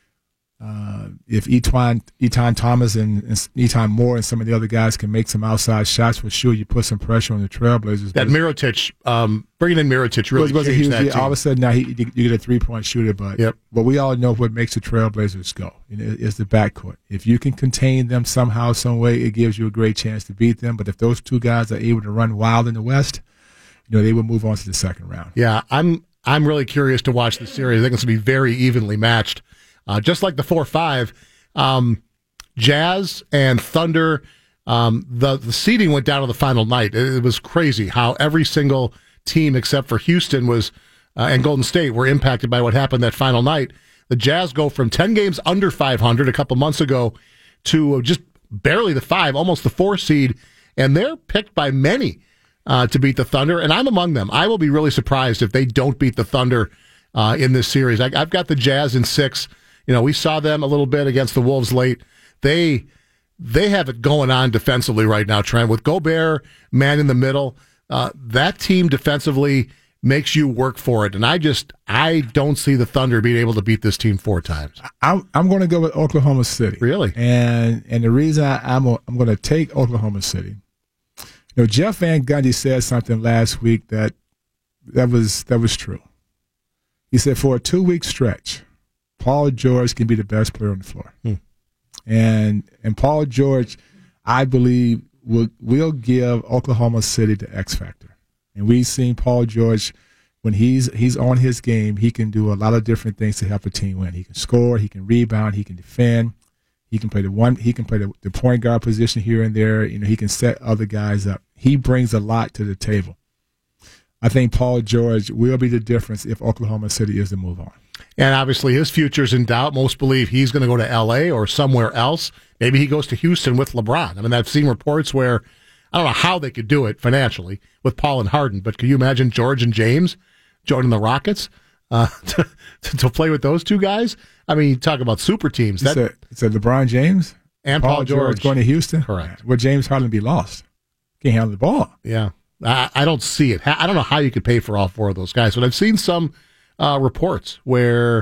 If Etan Thomas and Etan Moore and some of the other guys can make some outside shots, for sure, you put some pressure on the Trailblazers. That Mirotic, bringing in Mirotic really changed that team. All of a sudden now you get a 3-point shooter, but we all know what makes the Trailblazers go. It's the backcourt. If you can contain them somehow, some way, it gives you a great chance to beat them. But if those two guys are able to run wild in the West, they will move on to the second round. Yeah, I'm really curious to watch the series. I think it's going to be very evenly matched. Just like the 4-5, Jazz and Thunder, the seeding went down to the final night. It was crazy how every single team except for Houston and Golden State were impacted by what happened that final night. The Jazz go from 10 games under 500 a couple months ago to just barely the 5, almost the 4 seed, and they're picked by many to beat the Thunder, and I'm among them. I will be really surprised if they don't beat the Thunder in this series. I've got the Jazz in 6. We saw them a little bit against the Wolves late. They have it going on defensively right now, Trent. With Gobert, man in the middle, that team defensively makes you work for it. And I don't see the Thunder being able to beat this team 4 times. I'm going to go with Oklahoma City. Really? And the reason I'm going to take Oklahoma City, Jeff Van Gundy said something last week that was true. He said for a 2-week stretch, Paul George can be the best player on the floor. And Paul George, I believe, will give Oklahoma City the X factor. And we've seen Paul George, when he's on his game, he can do a lot of different things to help a team win. He can score, he can rebound, he can defend, he can play the point guard position here and there. He can set other guys up. He brings a lot to the table. I think Paul George will be the difference if Oklahoma City is to move on. And obviously his future's in doubt. Most believe he's going to go to L.A. or somewhere else. Maybe he goes to Houston with LeBron. I mean, I've seen reports where I don't know how they could do it financially with Paul and Harden, but could you imagine George and James joining the Rockets to play with those two guys? I mean, you talk about super teams. It's a LeBron James and Paul George going to Houston? Correct. Where James Harden be lost. Can't handle the ball. Yeah. I don't see it. I don't know how you could pay for all 4 of those guys, but I've seen some reports where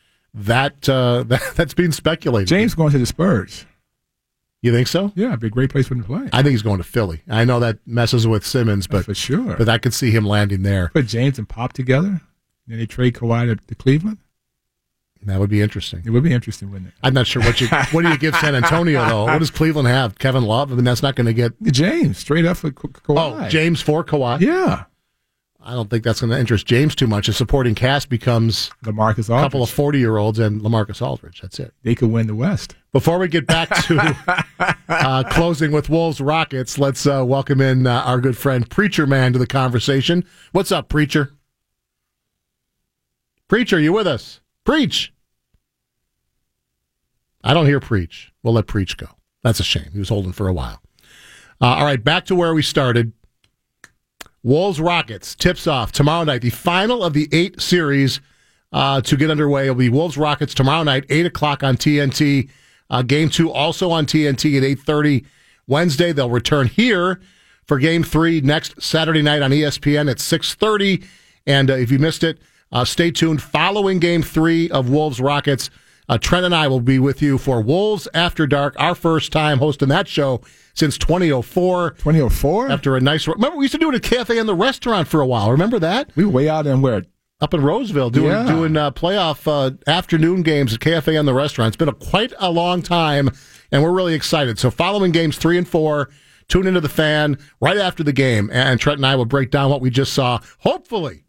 that's being speculated. James going to the Spurs. You think so? Yeah, it'd be a great place for him to play. I think he's going to Philly. I know that messes with Simmons, but for sure. But I could see him landing there. Put James and Pop together, and then they trade Kawhi to Cleveland. That would be interesting. It would be interesting, wouldn't it? I'm not sure what do you give San Antonio, though? What does Cleveland have? Kevin Love? I mean, that's not going to get... James, straight up for Kawhi. Oh, James for Kawhi? Yeah. I don't think that's going to interest James too much. The supporting cast becomes LaMarcus Aldridge. A couple of 40-year-olds and LaMarcus Aldridge. That's it. They could win the West. Before we get back to closing with Wolves Rockets, let's welcome in our good friend Preacher Man to the conversation. What's up, Preacher? Preacher, you with us? Preach. I don't hear Preach. We'll let Preach go. That's a shame. He was holding for a while. All right, back to where we started. Wolves Rockets tips off tomorrow night. The final of the 8 series to get underway will be Wolves Rockets tomorrow night, 8 o'clock on TNT. Game 2 also on TNT at 8:30 Wednesday. They'll return here for Game 3 next Saturday night on ESPN at 6:30. And if you missed it, stay tuned. Following Game 3 of Wolves Rockets, Trent and I will be with you for Wolves After Dark, our first time hosting that show since 2004. 2004? After a nice... Remember, we used to do it at Cafe and the Restaurant for a while. Remember that? We were way out in where? Up in Roseville, doing playoff afternoon games at Cafe and the Restaurant. It's been quite a long time, and we're really excited. So following Games 3 and 4, tune into the Fan right after the game, and Trent and I will break down what we just saw. Hopefully,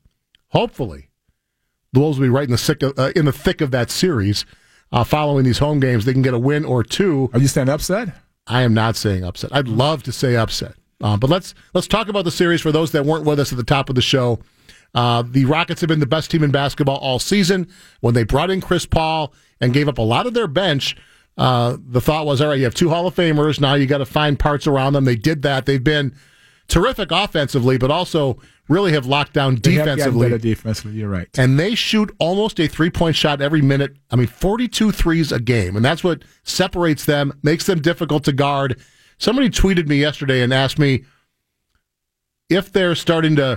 the Wolves will be right in the thick of that series. Following these home games, they can get a win or two. Are you saying upset? I am not saying upset. I'd love to say upset. But let's talk about the series for those that weren't with us at the top of the show. The Rockets have been the best team in basketball all season. When they brought in Chris Paul and gave up a lot of their bench, the thought was, all right, you have 2 Hall of Famers. Now you got to find parts around them. They did that. They've been terrific offensively, but also really have locked down defensively. They have gotten better defensively, you're right. And they shoot almost a 3-point shot every minute. 42 threes a game, and that's what separates them, makes them difficult to guard. Somebody tweeted me yesterday and asked me if they're starting to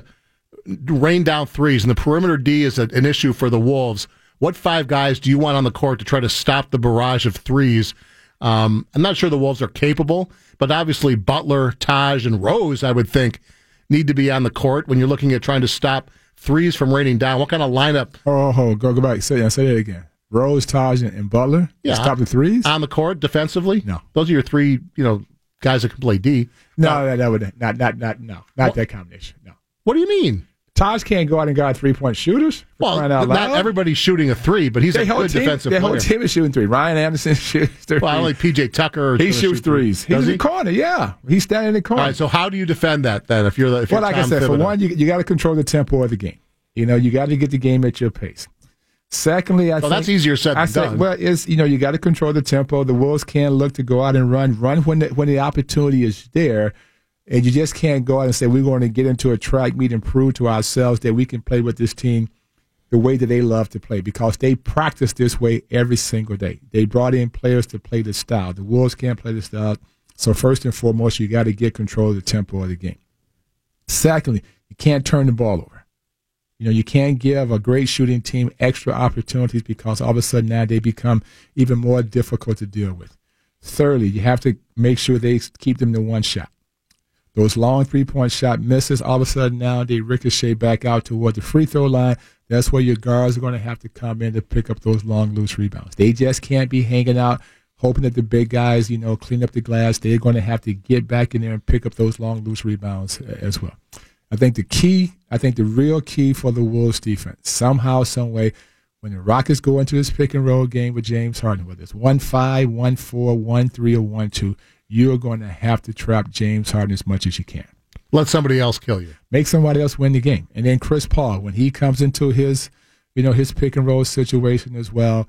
rain down threes and the perimeter D is an issue for the Wolves, what 5 guys do you want on the court to try to stop the barrage of threes? I'm not sure the Wolves are capable, but obviously Butler, Taj, and Rose, I would think, need to be on the court when you're looking at trying to stop threes from raining down. What kind of lineup? Go back. Say that again. Rose, Taj, and Butler? Yeah. Stop the threes? On the court defensively? No. Those are your 3, guys that can play D. No, that would not that combination. No. What do you mean? Taj can't go out and guard 3-point shooters. Well, not everybody's shooting a 3, but he's a good defensive player. The whole team is shooting 3. Ryan Anderson shoots 3. Well, I like P.J. Tucker. He shoots threes. He's in the corner, yeah. He's standing in the corner. All right, so how do you defend that then? If you're like Tom I said, for one, you got to control the tempo of the game. You got to get the game at your pace. Secondly, I think that's easier said than done. Well, you got to control the tempo. The Wolves can't look to go out and run when the opportunity is there. And you just can't go out and say, we're going to get into a track meet and prove to ourselves that we can play with this team the way that they love to play, because they practice this way every single day. They brought in players to play this style. The Wolves can't play this style. So first and foremost, you got to get control of the tempo of the game. Secondly, you can't turn the ball over. You can't give a great shooting team extra opportunities, because all of a sudden now they become even more difficult to deal with. Thirdly, you have to make sure they keep them to one shot. Those long 3-point shot misses, all of a sudden now they ricochet back out toward the free throw line. That's where your guards are going to have to come in to pick up those long, loose rebounds. They just can't be hanging out, hoping that the big guys, clean up the glass. They're going to have to get back in there and pick up those long, loose rebounds as well. I think the real key for the Wolves defense, somehow, some way, when the Rockets go into this pick and roll game with James Harden, whether it's 1-5, 1-4, 1-3, or 1-2, you're going to have to trap James Harden as much as you can. Let somebody else kill you. Make somebody else win the game. And then Chris Paul, when he comes into his pick and roll situation as well,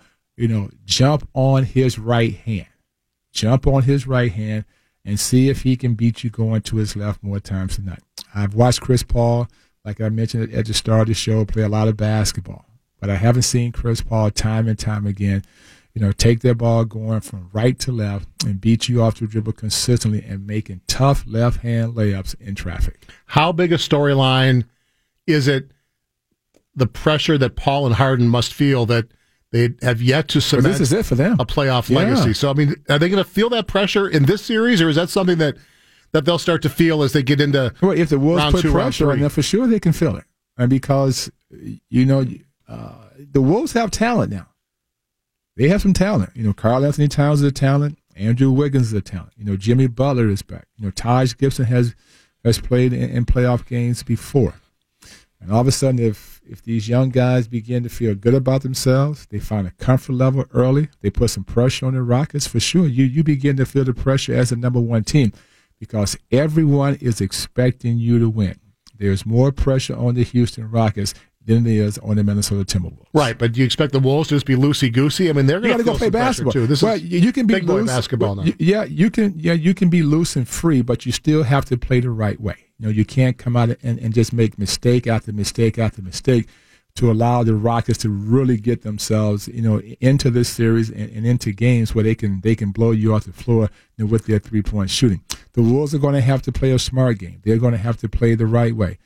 jump on his right hand. Jump on his right hand and see if he can beat you going to his left more times than not. I've watched Chris Paul, like I mentioned at the start of the show, play a lot of basketball. But I haven't seen Chris Paul time and time again take their ball going from right to left and beat you off the dribble consistently and making tough left-hand layups in traffic. How big a storyline is it, the pressure that Paul and Harden must feel that they have yet to cement this is it for them. a playoff legacy? So, are they going to feel that pressure in this series, or is that something that they'll start to feel as they get into if the Wolves put pressure on them, for sure they can feel it. And because, the Wolves have talent now. they have some talent. Karl Anthony Towns is a talent. Andrew Wiggins is a talent. Jimmy Butler is back. Taj Gibson has played in playoff games before. And all of a sudden, if these young guys begin to feel good about themselves, they find a comfort level early, they put some pressure on the Rockets, for sure, you begin to feel the pressure as the number one team because everyone is expecting you to win. There's more pressure on the Houston Rockets than it is on the Minnesota Timberwolves. Right, but do you expect the Wolves to just be loosey-goosey? I mean, they're going to go play basketball too. This is you can be big boy loose, basketball now. You can be loose and free, but you still have to play the right way. You can't come out and just make mistake after mistake after mistake to allow the Rockets to really get themselves, into this series and into games where they can blow you off the floor with their 3-point shooting. The Wolves are going to have to play a smart game. They're going to have to play the right way.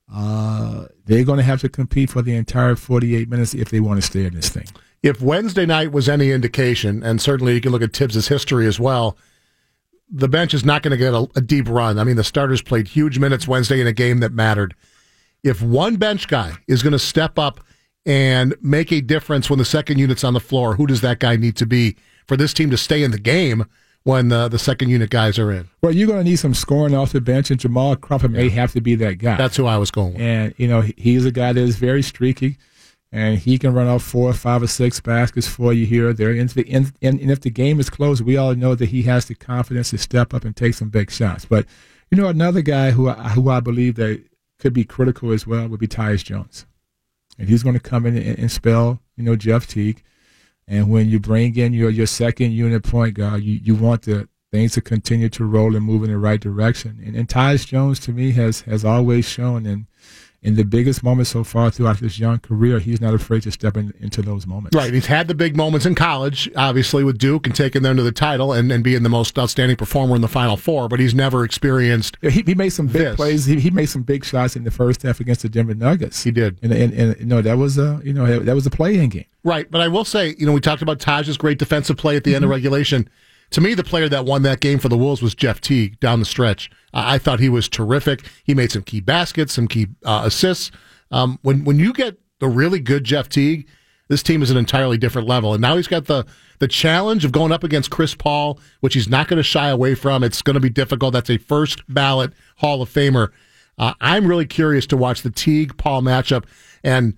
They're going to have to compete for the entire 48 minutes if they want to stay in this thing. If Wednesday night was any indication, and certainly you can look at Tibbs' history as well, the bench is not going to get a deep run. I mean, the starters played huge minutes Wednesday in a game that mattered. If one bench guy is going to step up and make a difference when the second unit's on the floor, who does that guy need to be for this team to stay in the game when the second unit guys are in? Well, you're going to need some scoring off the bench, and Jamal Crawford may have to be that guy. That's who I was going with. And, he's a guy that is very streaky, and he can run off 4 or 5 or 6 baskets for you here or there. And if the game is close, we all know that he has the confidence to step up and take some big shots. But, another guy who I believe that could be critical as well would be Tyus Jones. And he's going to come in and spell, Jeff Teague. And when you bring in your second unit point guard, you want the things to continue to roll and move in the right direction. And Tyus Jones, to me, has always shown in the biggest moments so far throughout his young career, he's not afraid to step into those moments. Right. He's had the big moments in college, obviously, with Duke and taking them to the title and being the most outstanding performer in the Final Four, but he's never experienced He made some big plays. He made some big shots in the first half against the Denver Nuggets. He did. And that was a play-in game. Right. But I will say, we talked about Taj's great defensive play at the end of regulation. To me, the player that won that game for the Wolves was Jeff Teague down the stretch. I thought he was terrific. He made some key baskets, some key assists. When you get the really good Jeff Teague, this team is an entirely different level. And now he's got the challenge of going up against Chris Paul, which he's not going to shy away from. It's going to be difficult. That's a first ballot Hall of Famer. I'm really curious to watch the Teague-Paul matchup and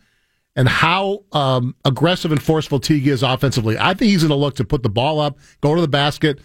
how aggressive and forceful Teague is offensively. I think he's going to look to put the ball up, go to the basket.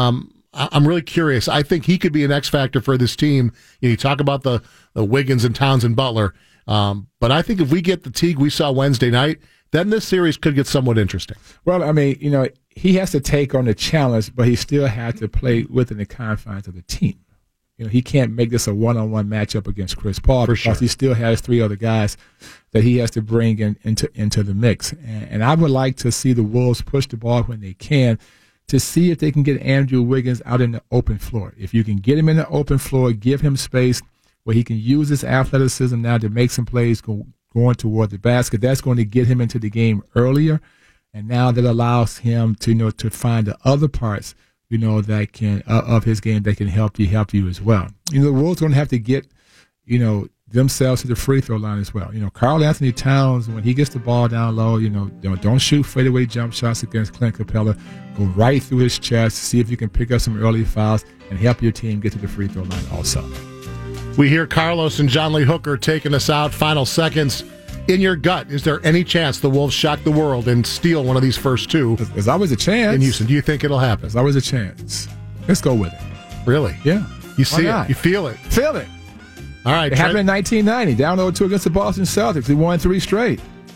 I'm really curious. I think he could be an X factor for this team. You talk about the Wiggins and Towns and Butler. But I think if we get the Teague we saw Wednesday night, then this series could get somewhat interesting. Well, I mean, he has to take on the challenge, but he still has to play within the confines of the team. He can't make this a one-on-one matchup against Chris Paul because he still has 3 other guys that he has to bring into the mix. And I would like to see the Wolves push the ball when they can to see if they can get Andrew Wiggins out in the open floor. If you can get him in the open floor, give him space where he can use his athleticism now to make some plays going toward the basket, that's going to get him into the game earlier. And now that allows him to find the other parts that can of his game that can help you as well. The Wolves are going to have to get, themselves to the free throw line as well. Karl Anthony Towns, when he gets the ball down low, don't shoot fadeaway jump shots against Clint Capella. Go right through his chest, see if you can pick up some early fouls and help your team get to the free throw line also. We hear Carlos and John Lee Hooker taking us out. Final seconds. In your gut, is there any chance the Wolves shock the world and steal one of these first 2? There's always a chance. In Houston, do you think it'll happen? There's always a chance. Let's go with it. Really? Yeah. You see it. You feel it. Feel it. All right. It happened in 1990, down 0-2 against the Boston Celtics. We won 3 straight.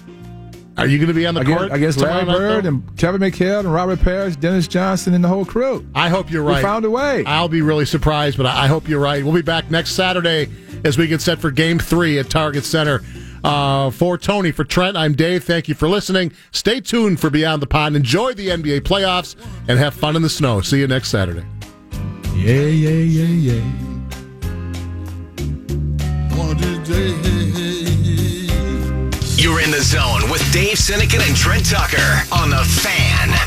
Are you going to be on the court against Larry Bird and Kevin McHale and Robert Parrish, Dennis Johnson, and the whole crew? I hope you're right. We found a way. I'll be really surprised, but I hope you're right. We'll be back next Saturday as we get set for Game 3 at Target Center. For Tony, for Trent, I'm Dave. Thank you for listening. Stay tuned for Beyond the Pond. Enjoy the NBA playoffs and have fun in the snow. See you next Saturday. Yeah, yeah, yeah, yeah. You're in the zone with Dave Sinekin and Trent Tucker on The Fan.